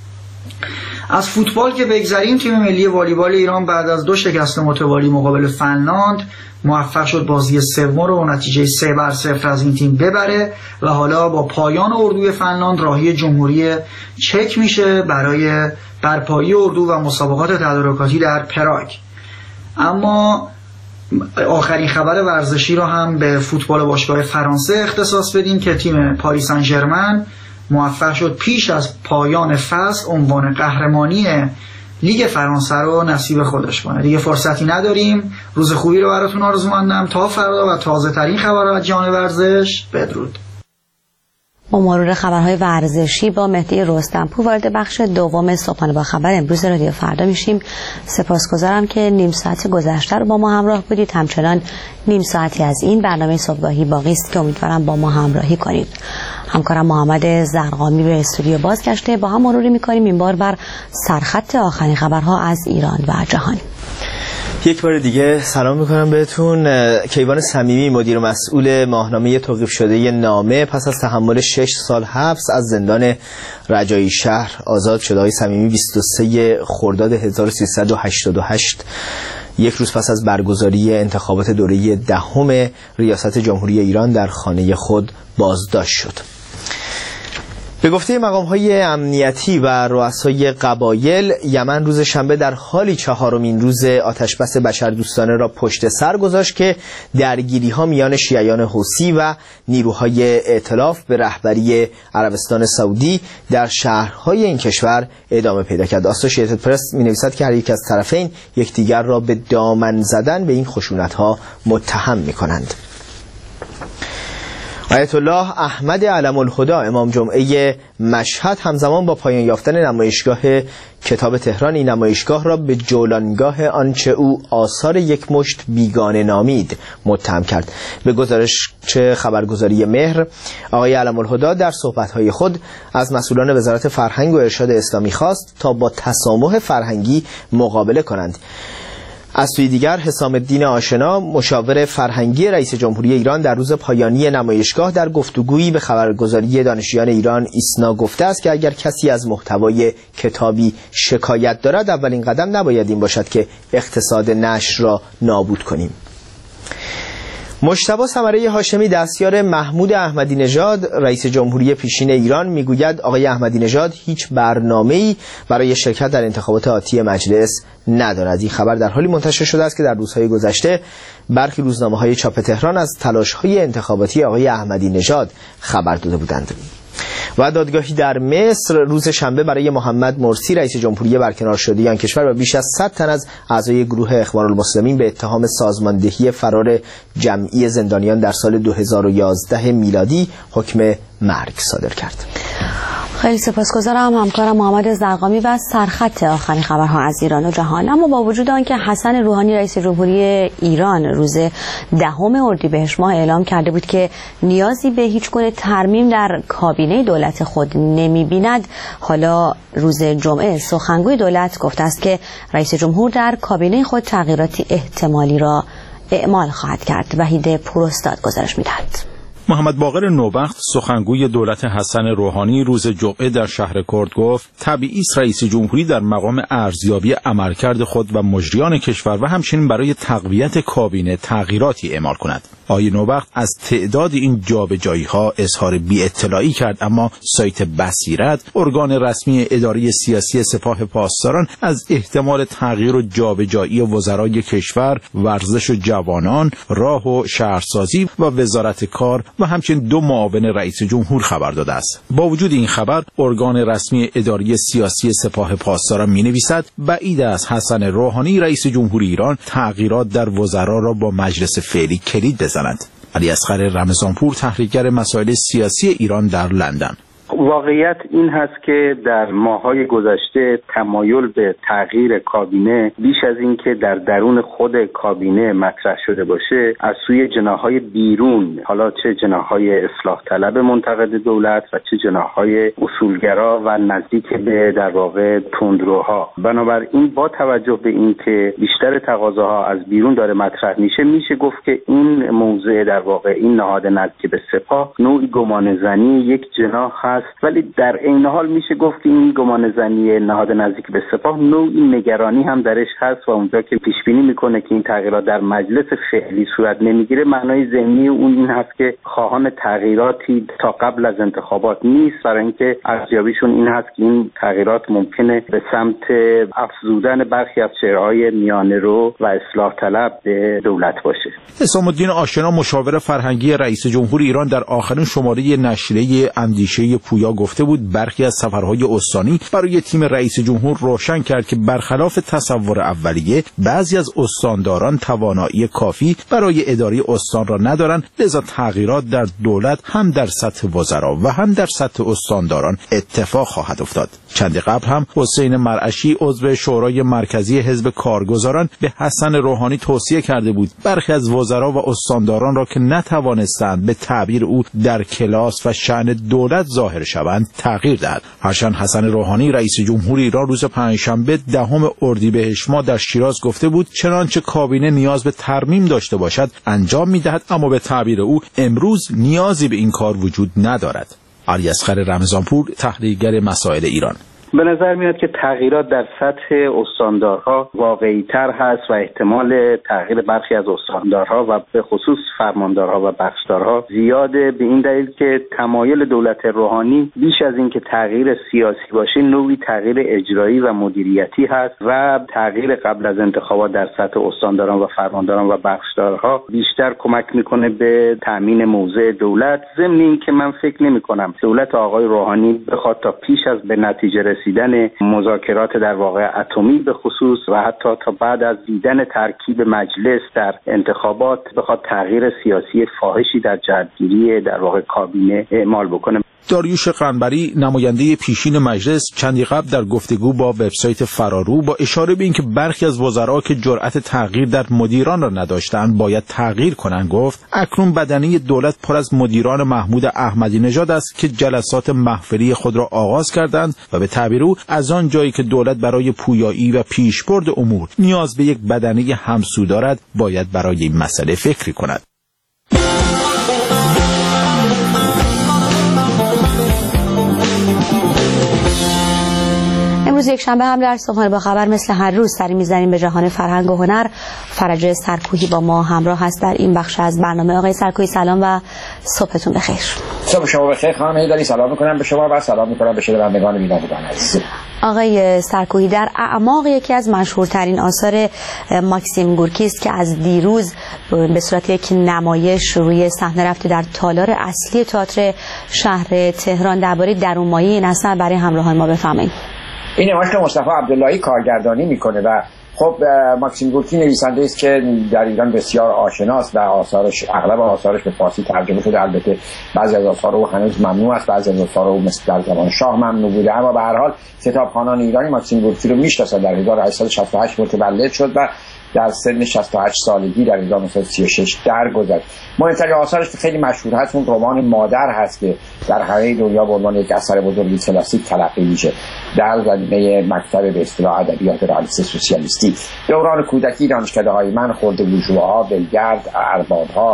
از فوتبال که بگذریم، تیم ملی والیبال ایران بعد از 2 شکست متوالی مقابل فنلاند موفق شد بازی سوم رو نتیجه 3-0 از این تیم ببره و حالا با پایان اردوی فنلاند راهی جمهوری چک میشه برای برپایی اردو و مسابقات تدارکاتی در پراگ. اما آخرین خبر ورزشی رو هم به فوتبال باشگاه فرانسه اختصاص بدیم که تیم پاریس سن ژرمن موفق شد پیش از پایان فصل عنوان قهرمانی لیگ فرانسه رو نصیب خودش کنه. دیگه فرصتی نداریم. روز خوبی رو براتون آرزو مندم. تا فردا و تازه ترین خبرات از جهان ورزش. بدرود. با مرور خبرهای ورزشی با مهدی رستمپور وارد بخش دوم صبحانه با خبر امروز رادیو فردا میشیم. سپاسگزارم که نیم ساعت گذشته رو با ما همراه بودید. همچنان نیم ساعتی از این برنامه صبحگاهی باقی است که امیدوارم با ما همراهی کنید. همکارم محمد زرقامی به استودیو بازگشته، با هم مروری میکنیم این بار بر سرخط آخرین خبرها از ایران و جهان. یک بار دیگه سلام میکنم بهتون. کیوان صمیمی مدیر مسئول ماهنامه توقیف شده نامه پس از تحمل 6 سال حبس از زندان رجایی شهر آزاد شد. آقای صمیمی 23 خرداد 1388 یک روز پس از برگزاری انتخابات دوره 10 ریاست جمهوری ایران در خانه خود بازداشت شد. به گفته مقام‌های امنیتی و رؤسای قبایل، یمن روز شنبه در حالی 4مین روز آتشبس بشردوستانه را پشت سر گذاشت که درگیری‌ها میان شیعیان حوثی و نیروهای ائتلاف به رهبری عربستان سعودی در شهرهای این کشور ادامه پیدا کرد. آسوشییتد پرس می‌نویسد که هر یک از طرفین یکدیگر را به دامن زدن به این خشونت‌ها متهم می‌کنند. آیت الله احمد علم الهدی امام جمعه مشهد همزمان با پایان یافتن نمایشگاه کتاب تهران این نمایشگاه را به جولانگاه آنچه او آثار یک مشت بیگانه نامید متهم کرد. به گزارش خبرگزاری مهر، آقای علم الهدی در صحبت‌های خود از مسئولان وزارت فرهنگ و ارشاد اسلامی خواست تا با تسامح فرهنگی مقابله کنند. از سوی دیگر حسام الدین آشنا مشاور فرهنگی رئیس جمهوری ایران در روز پایانی نمایشگاه در گفتگویی به خبرگزاری دانشجویان ایران ایسنا گفته است که اگر کسی از محتوای کتابی شکایت دارد اولین قدم نباید این باشد که اقتصاد نشر را نابود کنیم. مجتبی ثمره هاشمی دستیار محمود احمدی نژاد رئیس جمهوری پیشین ایران میگوید آقای احمدی نژاد هیچ برنامه‌ای برای شرکت در انتخابات آتی مجلس ندارد. این خبر در حالی منتشر شده است که در روزهای گذشته برخی روزنامه‌های چاپ تهران از تلاش‌های انتخاباتی آقای احمدی نژاد خبر داده بودند. و دادگاهی در مصر روز شنبه برای محمد مرسی رئیس جمهوری برکنار شده آن کشور و بیش از 100 تن از اعضای گروه اخوان المسلمین به اتهام سازماندهی فرار جمعی زندانیان در سال 2011 میلادی حکم مرگ صادر کرد. خیلی سپاسگزارم همکارم محمد زرقامی و سرخط آخرین خبرها از ایران و جهان. اما با وجود آنکه حسن روحانی رئیس جمهوری ایران روز 10 اردیبهشت ماه اعلام کرده بود که نیازی به هیچ گونه ترمیم در کابینه دولت خود نمی‌بیند، حالا روز جمعه سخنگوی دولت گفته است که رئیس جمهور در کابینه خود تغییراتی احتمالی را اعمال خواهد کرد. وحید پوراستاد گزارش می‌دهد. محمد باقر نوبخت سخنگوی دولت حسن روحانی روز جمعه در شهر کرد گفت طبیعی است رئیس جمهوری در مقام ارزیابی عملکرد خود و مجریان کشور و همچنین برای تقویت کابینه تغییراتی اعمال کند. آقای نوبخت از تعداد این جابجایی‌ها اظهار بی‌اطلاعی کرد، اما سایت بصیرت ارگان رسمی اداره سیاسی سپاه پاسداران از احتمال تغییر و جابجایی وزرای کشور، ورزش و جوانان، راه و شهرسازی و وزارت کار و همچنین 2 معاون رئیس جمهور خبر داده است. با وجود این خبر ارگان رسمی اداری سیاسی سپاه پاسداران می‌نویسد بعید است حسن روحانی رئیس جمهوری ایران تغییرات در وزرا را با مجلس فعلی کلید بزند. علیاصغر رمضانپور تحلیلگر مسائل سیاسی ایران در لندن: واقعیت این هست که در ماه‌های گذشته تمایل به تغییر کابینه بیش از این که در درون خود کابینه مطرح شده باشه از سوی جناح‌های بیرون، حالا چه جناح‌های اصلاح طلب منتقد دولت و چه جناح‌های اصولگرا و نزدیک به در واقع تندروها. بنابراین با توجه به این که بیشتر تقاضاها از بیرون داره مطرح میشه گفت که این موضوع در واقع این نهاد نزدیک به سپاه نوعی گمانه‌زنی یک جناح هست، ولی در عین حال میشه گفت که این گمانه‌زنی نهاد نزدیک به سپاه نوعی نگرانی هم درش هست و اونجا که پیش بینی میکنه که این تغییرات در مجلس فعلی صورت نمیگیره، معنای ضمنی اون این هست که خواهان تغییراتی تا قبل از انتخابات نیست، برای اینکه ارزیابیشون این هست که این تغییرات ممکنه به سمت افزودن برخی از چهره‌های میانه‌رو و اصلاح طلب به دولت باشه. حسام الدین آشنا مشاور فرهنگی رئیس جمهور ایران در آخرین شماره نشریه اندیشه پویا گفته بود برخی از سفرهای استانی برای تیم رئیس جمهور روشن کرد که برخلاف تصور اولیه بعضی از استانداران توانایی کافی برای اداره استان را ندارند، لذا تغییرات در دولت هم در سطح وزرا و هم در سطح استانداران اتفاق خواهد افتاد. چندی قبل هم حسین مرعشی عضو شورای مرکزی حزب کارگزاران به حسن روحانی توصیه کرده بود برخی از وزرا و استانداران را که نتوانستند به تعبیر او در کلاس و شأن دولت ظاهر شوند تغییر دهد. هرچند حسن روحانی رئیس جمهور ایران روز پنجشنبه 10 اردیبهشت ماه در شیراز گفته بود چنانچه کابینه نیاز به ترمیم داشته باشد انجام می‌دهد، اما به تعبیر او امروز نیازی به این کار وجود ندارد. علیاصغر رمضانپور، تحلیلگر مسائل ایران: به نظر میاد که تغییرات در سطح استاندارها واقعی تر هست و احتمال تغییر برخی از استاندارها و به خصوص فرماندارها و بخشدارها زیاده، به این دلیل که تمایل دولت روحانی بیش از این که تغییر سیاسی باشه نوعی تغییر اجرایی و مدیریتی هست و تغییر قبل از انتخابات در سطح استانداران و فرمانداران و بخشدارها بیشتر کمک میکنه به تامین موضع دولت. ضمن این که من فکر نمی‌کنم دولت آقای روحانی بخواد تا پیش از به نتیجه رسیدن مذاکرات در واقع اتمی به خصوص و حتی تا بعد از دیدن ترکیب مجلس در انتخابات بخواد تغییر سیاسی فاحشی در جهتگیری در واقع کابینه اعمال بکنه. داریوش قنبری، نماینده پیشین مجلس، چندی قبل در گفتگو با وبسایت فرارو با اشاره به اینکه برخی از وزرا که جرأت تغییر در مدیران را نداشتند باید تغییر کنند، گفت اکنون بدنه دولت پر از مدیران محمود احمدی نژاد است که جلسات محفلی خود را آغاز کردند و به تعبیر او از آن جایی که دولت برای پویایی و پیشبرد امور نیاز به یک بدنه همسو دارد باید برای این مسئله فکری کند. امروز یک شنبه هم در صبحانه با خبر مثل هر روز سری میزنیم به جهان فرهنگ و هنر. فرج سرکوهی با ما همراه هست در این بخش از برنامه. آقای سرکوهی سلام و صبحتون بخیر. صبح شما بخیر خانم هیدری، سلام میکنم به شما و سلام میکنم به شنوندگان بینندگان عزیز. آقای سرکوهی، در اعماق یکی از مشهورترین آثار ماکسیم گورکی است که از دیروز به صورت یک نمایش روی صحنه رفته در تالار اصلی تئاتر شهر تهران. درباره درونمایه این اثر برای همراهان ما بفرمایید. این نمایش که مصطفی عبداللهی کارگردانی میکنه و خب ماکسیم گورکی نویسنده است که در ایران بسیار آشناست و آثارش اغلب آثارش به فارسی ترجمه شده. البته بعضی از آثار او هنوز ممنوع است، بعضی از آثار او مثل در زمان شاه ممنوع بوده، اما به هر حال کتابخوانان ایرانی ماکسیم گورکی رو میشناسن. در 1868 متولد شد و در سن 68 سالگی در 1936 درگذشت. مهمترین آثارش که خیلی مشهور هست اون رمان مادر هست که در همه دنیا به عنوان یک اثر بزرگی کلاسیک تلقی میشه در زمینه مکتب به اصطلاح ادبیات رئالیست سوسیالیستی. دوران کودکی دانشکده‌های من، خرد بورژواها، بلگرد، ارباب‌ها،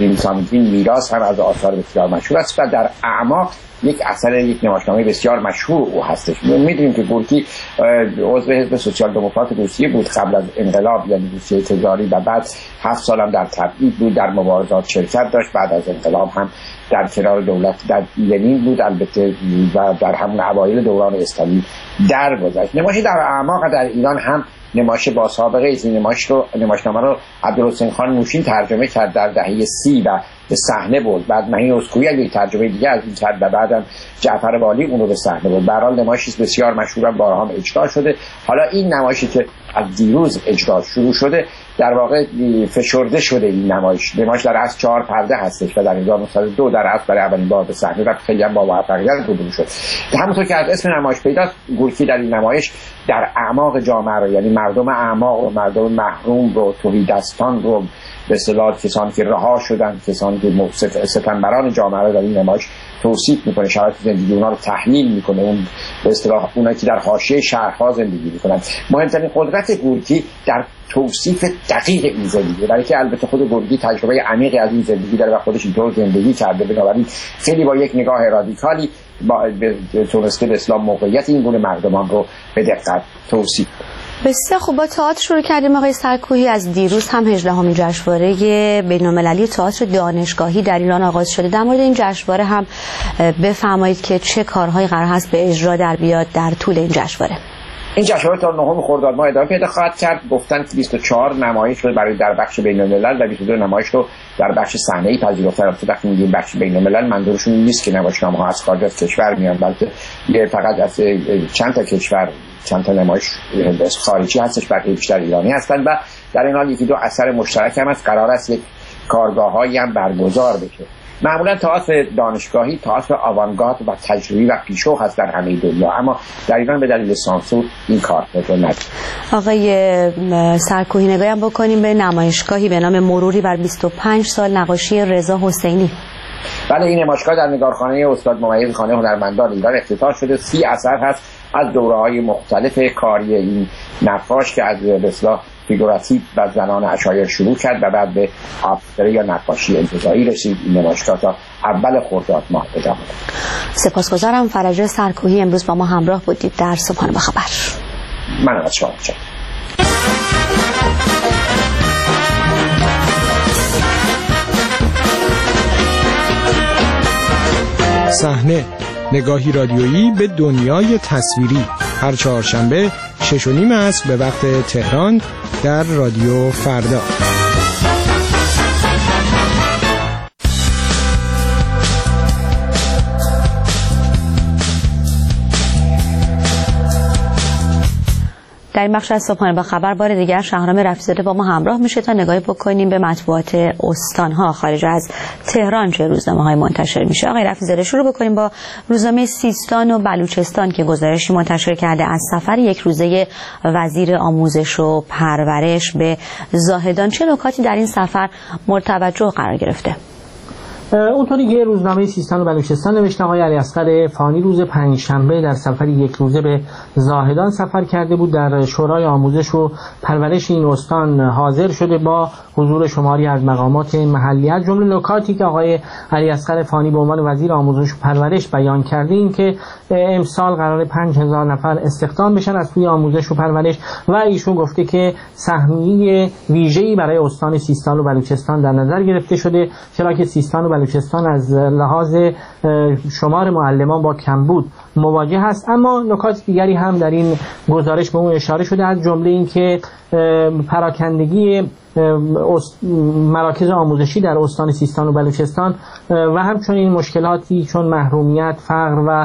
این میراث هم از آثار بسیار مشهور است و در اعماق یک اثر یک نمایشنامه بسیار مشهور او هستش. می‌دونیم که گورکی عضو حزب سوسیال دموکرات روسیه بود قبل از انقلاب، یعنی روسیه تزاری، و بعد 7 سال هم در تبعید بود، در مبارزات شرکت داشت. بعد از انقلاب هم در کنار دولت در لنین بود البته و در همون اوایل دوران استالین درگذشت. نمایش در اعماق در ایران هم نمایش با سابقه است. این نمایشنامه رو عبدالحسین خان نوشین ترجمه کرد در دهه 30 و به صحنه برد. بعد مهین اسکویی یک ترجمه دیگه از این کرد و بعدم جعفر والی اون رو به صحنه برد. به هر حال نمایشی بسیار مشهور و بارها اجرا شده. حالا این نمایشی که از دیروز اجرا شروع شده در واقع فشرده شده. این نمایش در اصل 4 پرده هستش و در 1902 در اصل برای اولین بار به صحنه رفت. خیلی هم با موفقیت روبرو شد. همونطور که از اسم نمایش پیداست، گورکی در این نمایش در اعماق جامعه رو، یعنی مردم اعماق و مردم محروم رو، تهیدستان رو، به اصطلاح کسانی که رها شدن، کسانی که ستمبران جامعه رو در این نمایش توصیف میکنه، شرایط زندگی اونا رو تحلیل میکنه. اون به اصطلاح اونایی که در حاشیه شهرها زندگی میکنن. مهمترین قدرت گورکی در توصیف دقیق این زندگی، برای که البته خود گورکی تجربه عمیقی از این زندگی داره و خودش اینطور زندگی کرده، بنابراین خیلی با یک نگاه رادیکالی تونسته به اسلام موقعیت این گونه مردمان رو به دقت توصیف. بسیار خوب، با تئاتر شروع کردیم آقای سرکوهی. از دیروز هم 18مین جشنواره بین‌المللی تئاتر دانشگاهی در ایران آغاز شده. در مورد این جشنواره هم بفرمایید که چه کارهایی قرار هست به اجرا در بیاد در طول این جشنواره. این جشنواره تا 9 خرداد ماه ادامه پیدا خواهد کرد. گفتن که 24 نمایش رو برای در بخش بین‌الملل و 22 نمایش رو در بخش صحنه‌ای پذیرفته. وقتی میگیم بخش بین‌الملل منظورشون این نیست که نمایشنامه‌ها از خارج از کشور میان، بلکه فقط از چند تا کشور چند تا نمایش خارجی هستش، بقیه بیشتر ایرانی هستن. و در این حال یکی دو اثر مشترک هم هست. قرار است یک کارگاه‌هایی هم برگزار بشه. معمولا تئاتر دانشگاهی تئاتر آوانگارد و تجربی و پیشرو هست در همه دنیا، اما در ایران به دلیل سانسور این کار رو نداره. آقای سرکوهی نگاهی هم بکنیم به نمایشگاهی به نام مروری بر 25 سال نقاشی رضا حسینی. بله، این نمایشگاه در نگارخانه استاد ممیز خانه هنرمندان ایران افتتاح شده. 30 اثر هست از دوره‌های مختلف کاری این نقاش که از به اصطلاح فیگوراتیو و زنان عشایر شروع کرد و بعد به ابستره یا نقاشی انتزاعی رسید. این نمایشگاه تا اول خرداد ماه ادامه دارد. سپاسگزارم. فرجه سرکوهی امروز با ما همراه بودید در صبحانه با خبر. من از شما متشکرم. صحنه، نگاهی رادیویی به دنیای تصویری، هر چهارشنبه 6:30 عصر به وقت تهران در رادیو فردا. در این بخش از صبحانه با خبر بار دیگر شهرام رفیع‌زاده با ما همراه میشه تا نگاهی بکنیم به مطبوعات استان‌ها خارج از تهران چه روزنامه‌های منتشر میشه. آقای رفیع‌زاده، شروع بکنیم با روزنامه سیستان و بلوچستان که گزارشی منتشر کرده از سفر یک روزه وزیر آموزش و پرورش به زاهدان. چه نکاتی در این سفر مورد توجه قرار گرفته؟ اونطوری که روزنامه سیستان و بلوچستان نوشته آقای علیاصغر فانی روز پنجشنبه در سفر یک روزه به زاهدان سفر کرده بود. در شورای آموزش و پرورش این استان حاضر شده با حضور شماری از مقامات محلی. از جمله نکاتی که آقای علیاصغر فانی به عنوان وزیر آموزش و پرورش بیان کرده این که امسال قرار 5000 نفر استخدام بشن از سوی آموزش و پرورش و ایشون گفته که سهمیه ویژه‌ای برای استان سیستان و بلوچستان در نظر گرفته شده، چرا که سیستان و بلوچستان از لحاظ شمار معلمان با کمبود مواجه هست. اما نکات دیگری هم در این گزارش به اون اشاره شده، از جمله این که پراکندگی مراکز آموزشی در استان سیستان و بلوچستان و همچنین مشکلاتی چون محرومیت، فقر و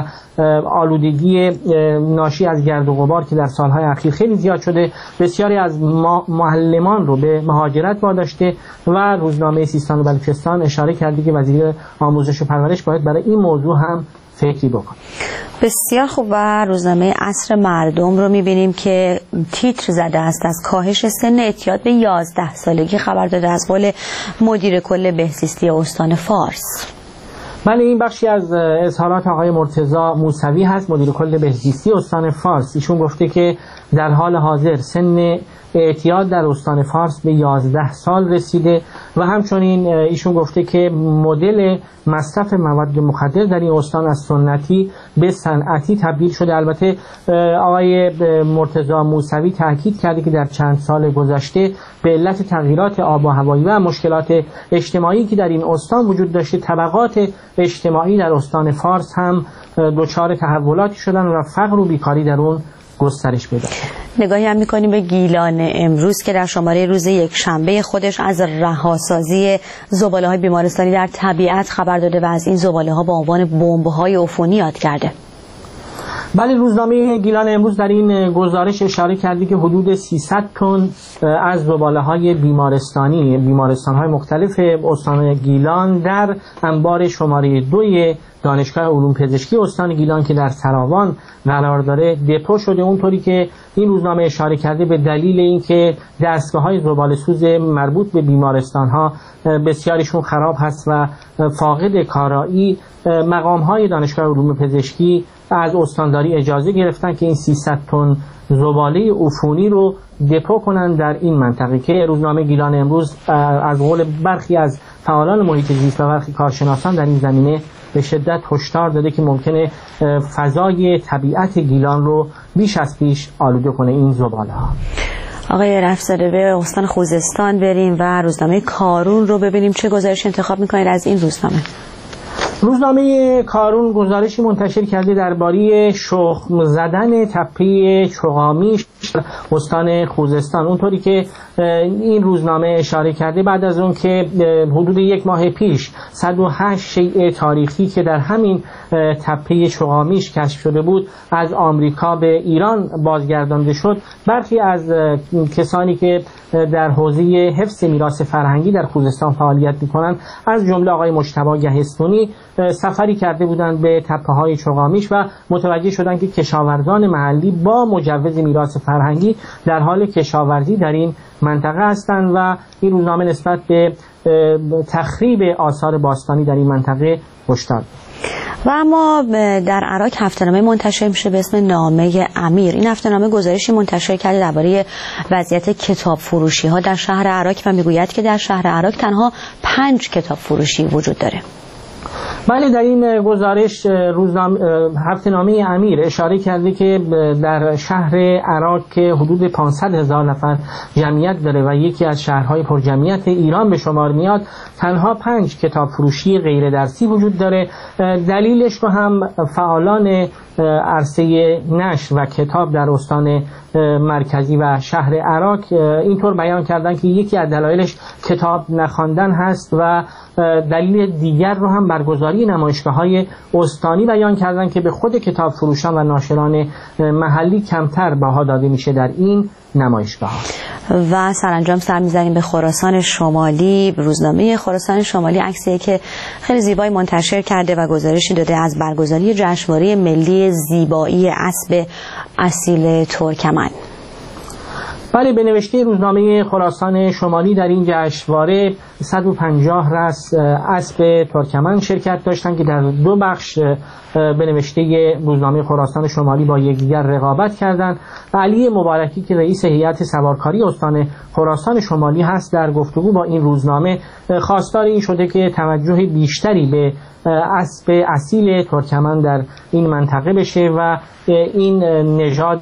آلودگی ناشی از گرد و غبار که در سالهای اخیر خیلی زیاد شده بسیاری از معلمان رو به مهاجرت واداشته و روزنامه سیستان و بلوچستان اشاره کرده که وزیر آموزش و پرورش باید برای این موضوع هم فکری بکن. بسیار خوب. و روزنامه عصر مردم رو میبینیم که تیتر زده است از کاهش سن اعتیاد به 11 سالگی خبر داده از قول مدیر کل بهزیستی استان فارس. بله، این بخشی از اظهارات آقای مرتضی موسوی هست، مدیر کل بهزیستی استان فارس. ایشون گفته که در حال حاضر سن اعتیاد در استان فارس به 11 سال رسیده و همچنین ایشون گفته که مدل مصرف مواد مخدر در این استان از سنتی به صنعتی تبدیل شده. البته آقای مرتضی موسوی تاکید کرده که در چند سال گذشته به علت تغییرات آب و هوایی و مشکلات اجتماعی که در این استان وجود داشته طبقات اجتماعی در استان فارس هم دچار تحولاتی شدن و فقر و بیکاری در اون گسترش پیدا کرد. نگاهی هم می‌کنیم به گیلان امروز که در شماره روز یک شنبه خودش از رهاسازی زباله‌های بیمارستانی در طبیعت خبر داده و از این زباله‌ها با عنوان بمب‌های عفونی یاد کرده. بله، روزنامه گیلان امروز در این گزارش اشاره کرده که حدود 300 تن از زباله‌های بیمارستان‌های مختلف استان گیلان در انبار شماره 2 دانشگاه علوم پزشکی استان گیلان که در سراوان قرار داره دپو شده. اونطوری که این روزنامه اشاره کرده به دلیل اینکه دستگاه‌های زباله‌سوز مربوط به بیمارستان‌ها بسیاریشون خراب هست و فاقد کارایی، مقام‌های دانشگاه علوم پزشکی از استانداری اجازه گرفتن که این 300 تن زباله عفونی رو دپو کنن در این منطقه که روزنامه گیلان امروز از قول برخی از فعالان محیط زیست و برخی کارشناسان در این زمینه به شدت هشدار داده که ممکنه فضای طبیعت گیلان رو بیش از پیش آلوده کنه این زباله ها. آقای رفیع‌زاده به استان خوزستان بریم و روزنامه کارون رو ببینیم چه گزارش انتخاب میکنید از این روزنامه. روزنامه کارون گزارشی منتشر کرده درباره شخم زدن تپه چوغامیش استان خوزستان. اونطوری که این روزنامه اشاره کرده بعد از اون که حدود 1 ماه پیش 108 شیء تاریخی که در همین تپه چوغامیش کشف شده بود از آمریکا به ایران بازگردانده شد، برخی از کسانی که در حوزه حفظ میراث فرهنگی در خوزستان فعالیت می‌کنند از جمله آقای مجتبی گهستونی سفری کرده بودند به تپه‌های چوغامیش و متوجه شدند که کشاورزان محلی با مجوز میراث فرهنگی در حال کشاورزی در این منطقه هستند و این روزنامه نسبت به تخریب آثار باستانی در این منطقه هشدار. و اما در عراق هفته‌نامه منتشر میشه به اسم نامه امیر. این هفته‌نامه گزارشی منتشر کرده درباره وضعیت کتاب فروشی ها در شهر عراق و میگوید که در شهر عراق تنها 5 کتاب فروشی وجود داره. بله، در این گزارش هفته‌نامه امیر اشاره کرده که در شهر عراق که حدود 500,000 نفر جمعیت داره و یکی از شهرهای پرجمعیت ایران به شمار میاد، تنها 5 کتاب فروشی غیر درسی وجود داره. دلیلش رو هم فعالان عرصه نشر و کتاب در استان مرکزی و شهر عراق اینطور بیان کردن که یکی از دلایلش کتاب نخواندن هست و دلیل دیگر رو هم برگزاری نمایشگاه‌های استانی بیان کردن که به خود کتاب فروشان و ناشران محلی کمتر بها داده میشه در این نمایشگاه‌ها. و سرانجام سر می‌زنیم به خراسان شمالی. روزنامه خراسان شمالی عکسی که خیلی زیبایی منتشر کرده و گزارشی داده از برگزاری جشنواره ملی زیبایی اسب اصیل ترکمن. بله، به نوشته روزنامه خراسان شمالی در این جشنواره 150 رأس اسب ترکمن شرکت داشتند که در 2 بخش به نوشته روزنامه خراسان شمالی با یکدیگر رقابت کردند. علی مبارکی که رئیس هیئت سوارکاری استان خراسان شمالی هست در گفتگو با این روزنامه خواستار این شده که توجه بیشتری به اسب اصیل ترکمن در این منطقه بشه و این نژاد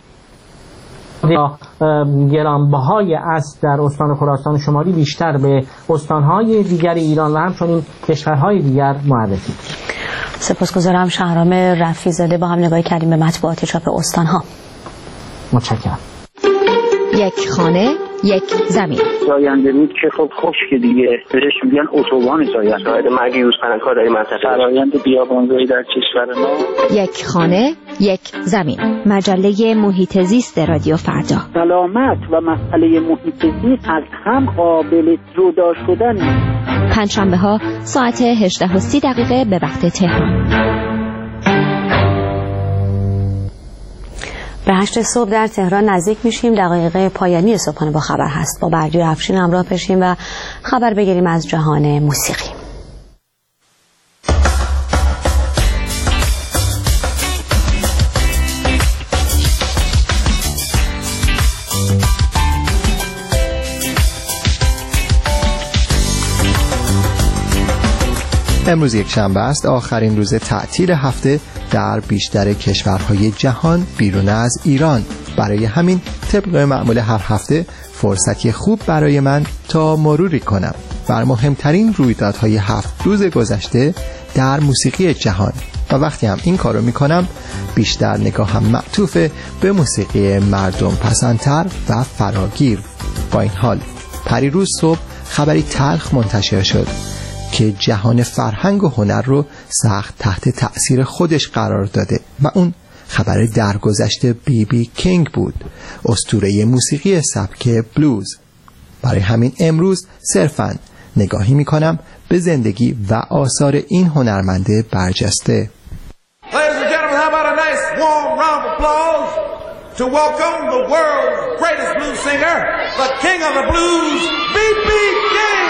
گرانبهای اسب در استان خراسان شمالی بیشتر به استانهای دیگر ایران و همچنین کشورهای دیگر معرفی. سپاسگزارم. شهرام رفیع‌زاده با هم نگاهی کردیم به مطبوعات چاپ استانها. متشکرم. یک خانه یک زمین. زاینده رود که خب خشک دیگه، بهش میگن اتوبان زاینده. شاید مرگ یوزپلنگ‌ها در این منطقه. فرآیند بیابانزایی در کشور ما. یک خانه یک زمین. مجله محیط زیست رادیو فردا. سلامت و مسئله محیط زیست از هم قابل جدا شدن. پنجشنبه‌ها ساعت 18:30 به وقت تهران. به 8 صبح در تهران نزدیک میشیم. دقایق پایانی صبحانه با خبر هست. با بردی افشین همراه بشیم و خبر بگیریم از جهان موسیقی. امروز یک شنبه است، آخرین روز تعطیل هفته در بیشتر کشورهای جهان بیرون از ایران. برای همین طبق معمول هر هفته فرصتی خوب برای من تا مروری کنم بر مهمترین رویدادهای 7 روز گذشته در موسیقی جهان و وقتی هم این کارو میکنم بیشتر نگاهم معطوف به موسیقی مردم پسندتر و فراگیر. با این حال پریروز صبح خبری تلخ منتشر شد که جهان فرهنگ و هنر رو سخت تحت تأثیر خودش قرار داده و اون خبر درگذشت بیبی کینگ بود، اسطوره موسیقی سبک بلوز. برای همین امروز صرفاً نگاهی میکنم به زندگی و آثار این هنرمند برجسته. Ladies and gentlemen, how about a nice warm round of applause to welcome the world's greatest blues singer, the king of the blues, B.B. King.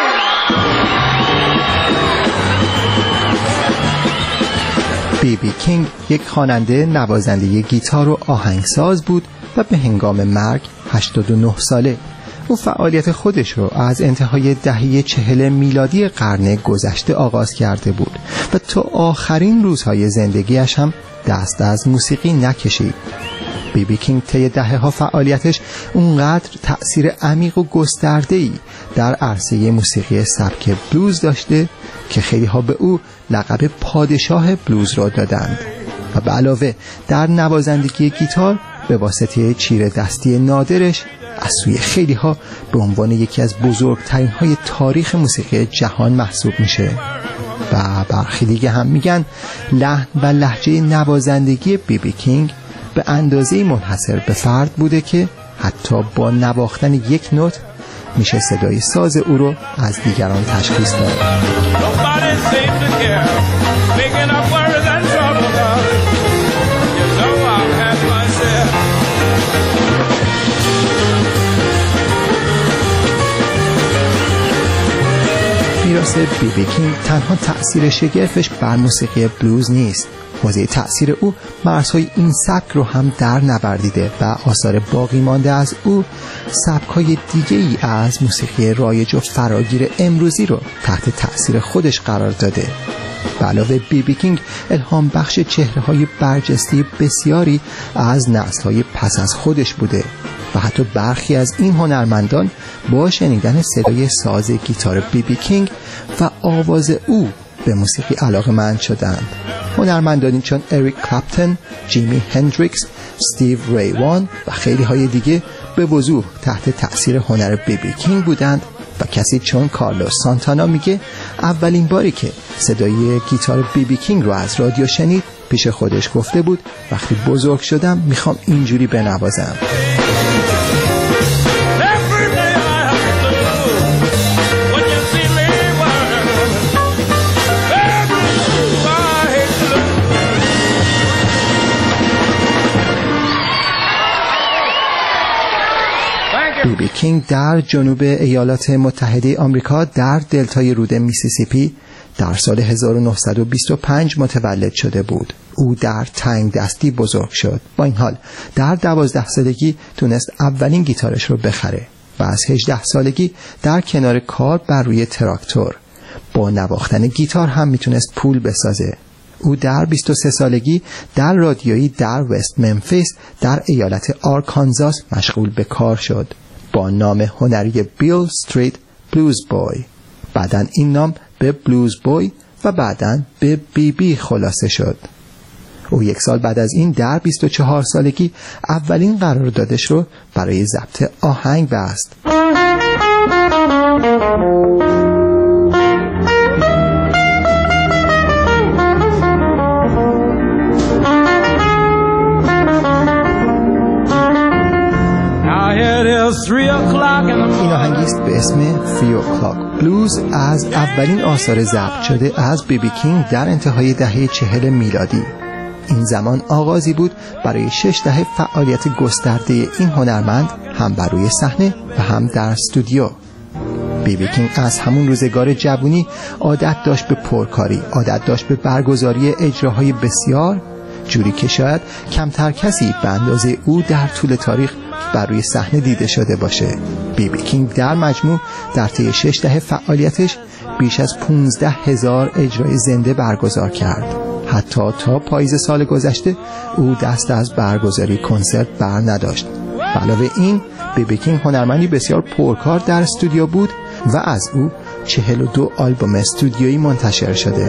بیبی کینگ یک خواننده، نوازنده گیتار و آهنگساز بود و به هنگام مرگ 89 ساله. او فعالیت خودش رو از انتهای دهه 40 میلادی قرن گذشته آغاز کرده بود و تا آخرین روزهای زندگیش هم دست از موسیقی نکشید. بیبی کینگ طی دهه‌ها فعالیتش اونقدر تأثیر عمیق و گسترده‌ای در عرصه موسیقی سبک بلوز داشته که خیلی ها به او لقب پادشاه بلوز را دادند و به علاوه در نوازندگی گیتار به واسطه چیره دستی نادرش از سوی خیلی ها به عنوان یکی از بزرگترین های تاریخ موسیقی جهان محسوب میشه و برخی دیگه هم میگن لحن و لهجه نوازندگی بیبی کینگ به اندازه منحصر به فرد بوده که حتی با نواختن یک نوت میشه صدای ساز او رو از دیگران تشخیص داد. میراث بیبی کینگ تنها تأثیر شگرفش بر موسیقی بلوز نیست، حوزه تأثیر او مرزهای این سبک رو هم در نوردیده و آثار باقی مانده از او سبک‌های دیگه ای از موسیقی رایج و فراگیر امروزی رو تحت تأثیر خودش قرار داده. به علاوه بیبی کینگ الهام بخش چهره‌های برجسته بسیاری از نسل‌های پس از خودش بوده و حتی برخی از این هنرمندان با شنیدن صدای ساز گیتار بیبی کینگ و آواز او به موسیقی علاقه‌مند شدند. هنرمندانی چون اریک کلپتون، جیمی هندریکس، استیو ری وان و خیلی های دیگه به وضوح تحت تأثیر هنر بیبی کینگ بودند و کسی چون کارلوس سانتانا میگه اولین باری که صدای گیتار بیبی کینگ رو از رادیو شنید پیش خودش گفته بود وقتی بزرگ شدم میخوام اینجوری بنوازم. بیبی کینگ در جنوب ایالات متحده آمریکا در دلتای رود میسیسیپی در سال 1925 متولد شده بود. او در تنگ دستی بزرگ شد. با این حال در 12 سالگی تونست اولین گیتارش رو بخره و از 18 سالگی در کنار کار بر روی تراکتور با نواختن گیتار هم میتونست پول بسازه. او در 23 سالگی در رادیویی در وست ممفیس در ایالت آرکانزاس مشغول به کار شد با نام هنری بیل استریت بلوز بوی. بعدن این نام به بلوز بوی و بعدن به بی بی خلاصه شد. او یک سال بعد از این در 24 سالگی اولین قراردادش رو برای ضبط آهنگ بست. این آهنگیست به اسم 3 o'clock بلوز از اولین آثار ضبط شده از بیبی کینگ در انتهای دهه 40 میلادی. این زمان آغازی بود برای 6 دهه فعالیت گسترده این هنرمند هم بر روی صحنه و هم در استودیو. بیبی کینگ از همون روزگار جوانی عادت داشت به پرکاری، عادت داشت به برگزاری اجراهای بسیار، جوری که شاید کمتر کسی به اندازه او در طول تاریخ بر روی صحنه دیده شده باشه. بیبی کینگ در مجموع در طی 6 دهه فعالیتش بیش از 15,000 اجرای زنده برگزار کرد. حتی تا پاییز سال گذشته او دست از برگزاری کنسرت بر نداشت. علاوه این بیبی کینگ هنرمندی بسیار پرکار در استودیو بود و از او 42 آلبوم استودیویی منتشر شده.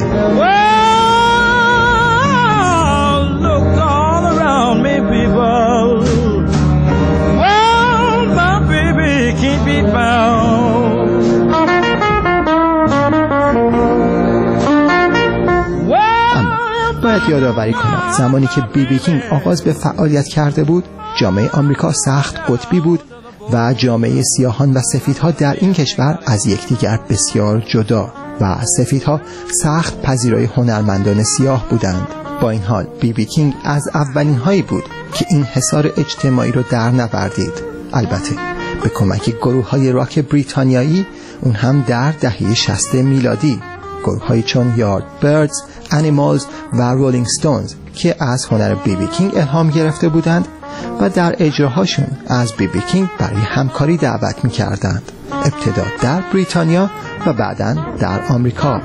باید یادآوری کنم زمانی که بیبی کینگ آغاز به فعالیت کرده بود جامعه آمریکا سخت قطبی بود و جامعه سیاهان و سفیدها در این کشور از یکدیگر بسیار جدا و سفیدها سخت پذیرای هنرمندان سیاه بودند. با این حال بیبی کینگ از اولین هایی بود که این حصار اجتماعی رو در نوردید. البته به کمک گروه های راک بریتانیایی، اون هم در دهه 60 میلادی، گروه های چون یارد بردز، انیمالز و رولینگ ستونز که از هنر بیبی کینگ الهام گرفته بودند و در اجراهاشون از بیبی کینگ برای همکاری دعوت می‌کردند. ابتدا در بریتانیا و بعداً در آمریکا.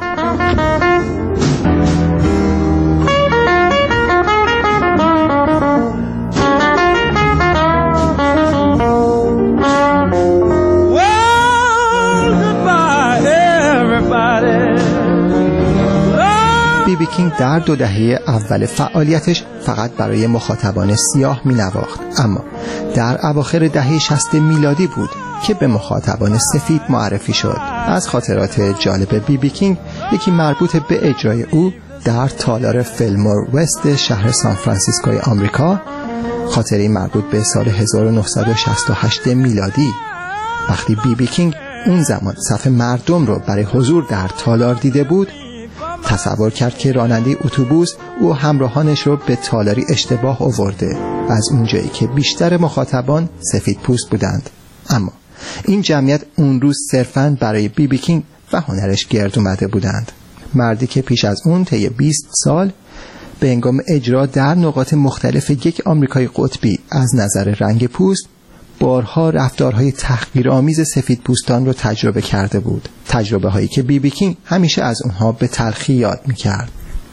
کینگ در 2 دهه اول فعالیتش فقط برای مخاطبان سیاه می‌نواخت، اما در اواخر دهه 60 میلادی بود که به مخاطبان سفید معرفی شد. از خاطرات جالب بی بی کینگ یکی مربوط به اجرای او در تالار فیلمور وست شهر سان فرانسیسکوی آمریکا، خاطره مربوط به سال 1968 میلادی. وقتی بی بی کینگ اون زمان صف مردم رو برای حضور در تالار دیده بود، تصور کرد که راننده اتوبوس او همراهانش رو به تالاری اشتباه آورده، از اونجایی که بیشتر مخاطبان سفید پوست بودند. اما این جمعیت اون روز صرفاً برای بی بی کینگ و هنرش گرد اومده بودند. مردی که پیش از اون طی 20 سال به هنگام اجرا در نقاط مختلف یک آمریکای قطبی از نظر رنگ پوست بارها رفتارهای تحقیرآمیز سفید پوستان رو تجربه کرده بود، تجربه هایی که بی بی کینگ همیشه از اونها به تلخی یاد میکرد.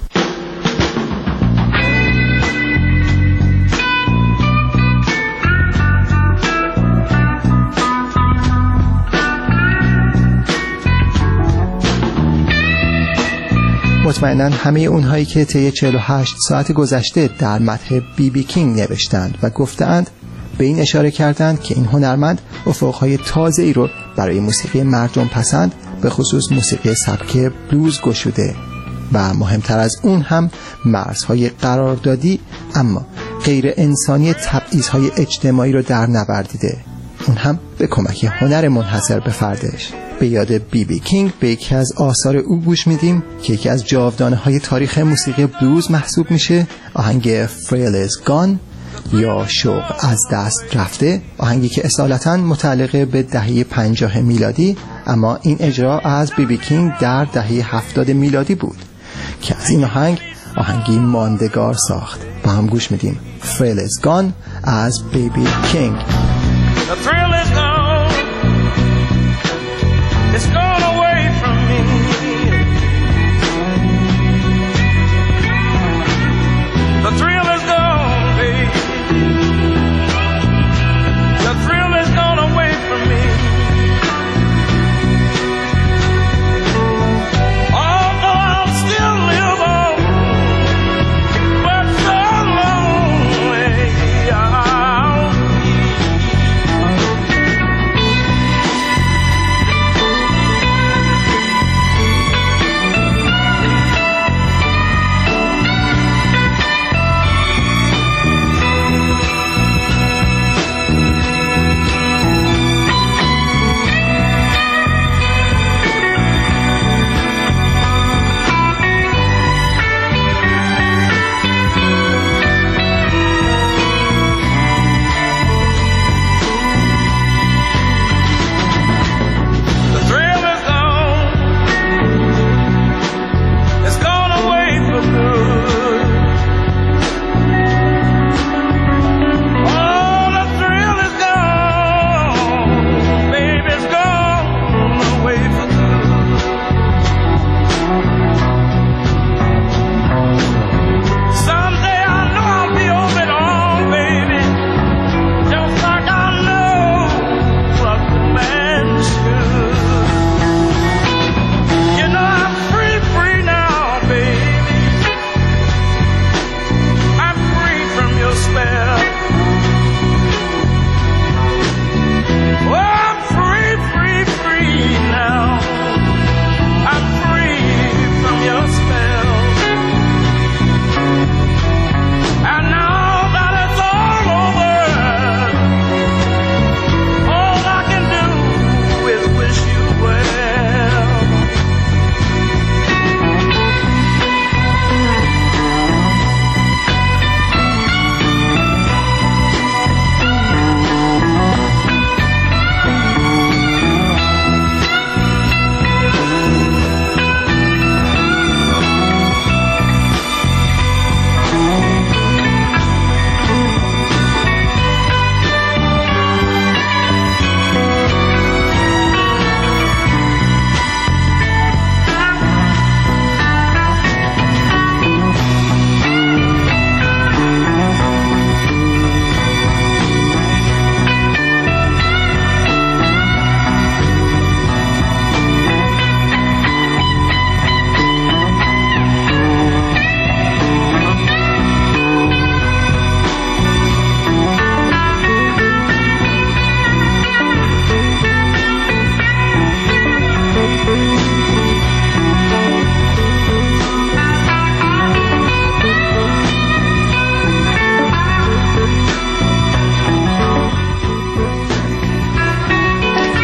مطمئناً همه اونهایی که طی 48 ساعت گذشته در مدح بی بی کینگ نوشتند و گفتند به این اشاره کردند که این هنرمند افقهای تازه‌ای رو برای موسیقی مردم پسند به خصوص موسیقی سبک بلوز گشوده و مهمتر از اون هم مرزهای قراردادی اما غیر انسانی تبعیض‌های اجتماعی رو در نبر دیده، اون هم به کمک هنر منحصر به فردش. به یاد بی بی کینگ به یکی از آثار او گوش میدیم که یکی از جاودانه‌های تاریخ موسیقی بلوز محسوب میشه، آهنگ Frail is Gone یا شوق از دست رفته، آهنگی که اصالتاً متعلق به دهه 50 میلادی اما این اجرا از بی بی کینگ در دهه 70 میلادی بود که از این آهنگی ماندگار ساخت. با هم گوش میدیم Frail is Gone از بی بی کینگ. The thrill is gone, it's gone away from me. The thrill is gone, baby. The thrill is gone away from me. Although I'll still live on, but so long way out.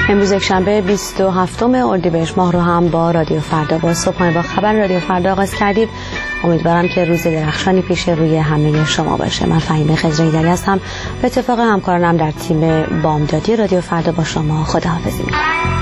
امروز یکشنبه 27 اردیبهشت ماه رو هم با رادیو فردا با صبحانه با خبر رادیو فردا آغاز کردید. امیدوارم که روز درخشانی پیش روی همه شما باشه. من فهیمه خضرایی‌دری هستم. به اتفاق همکارانم در تیم بامدادی رادیو فردا با شما خداحافظی می‌کنم.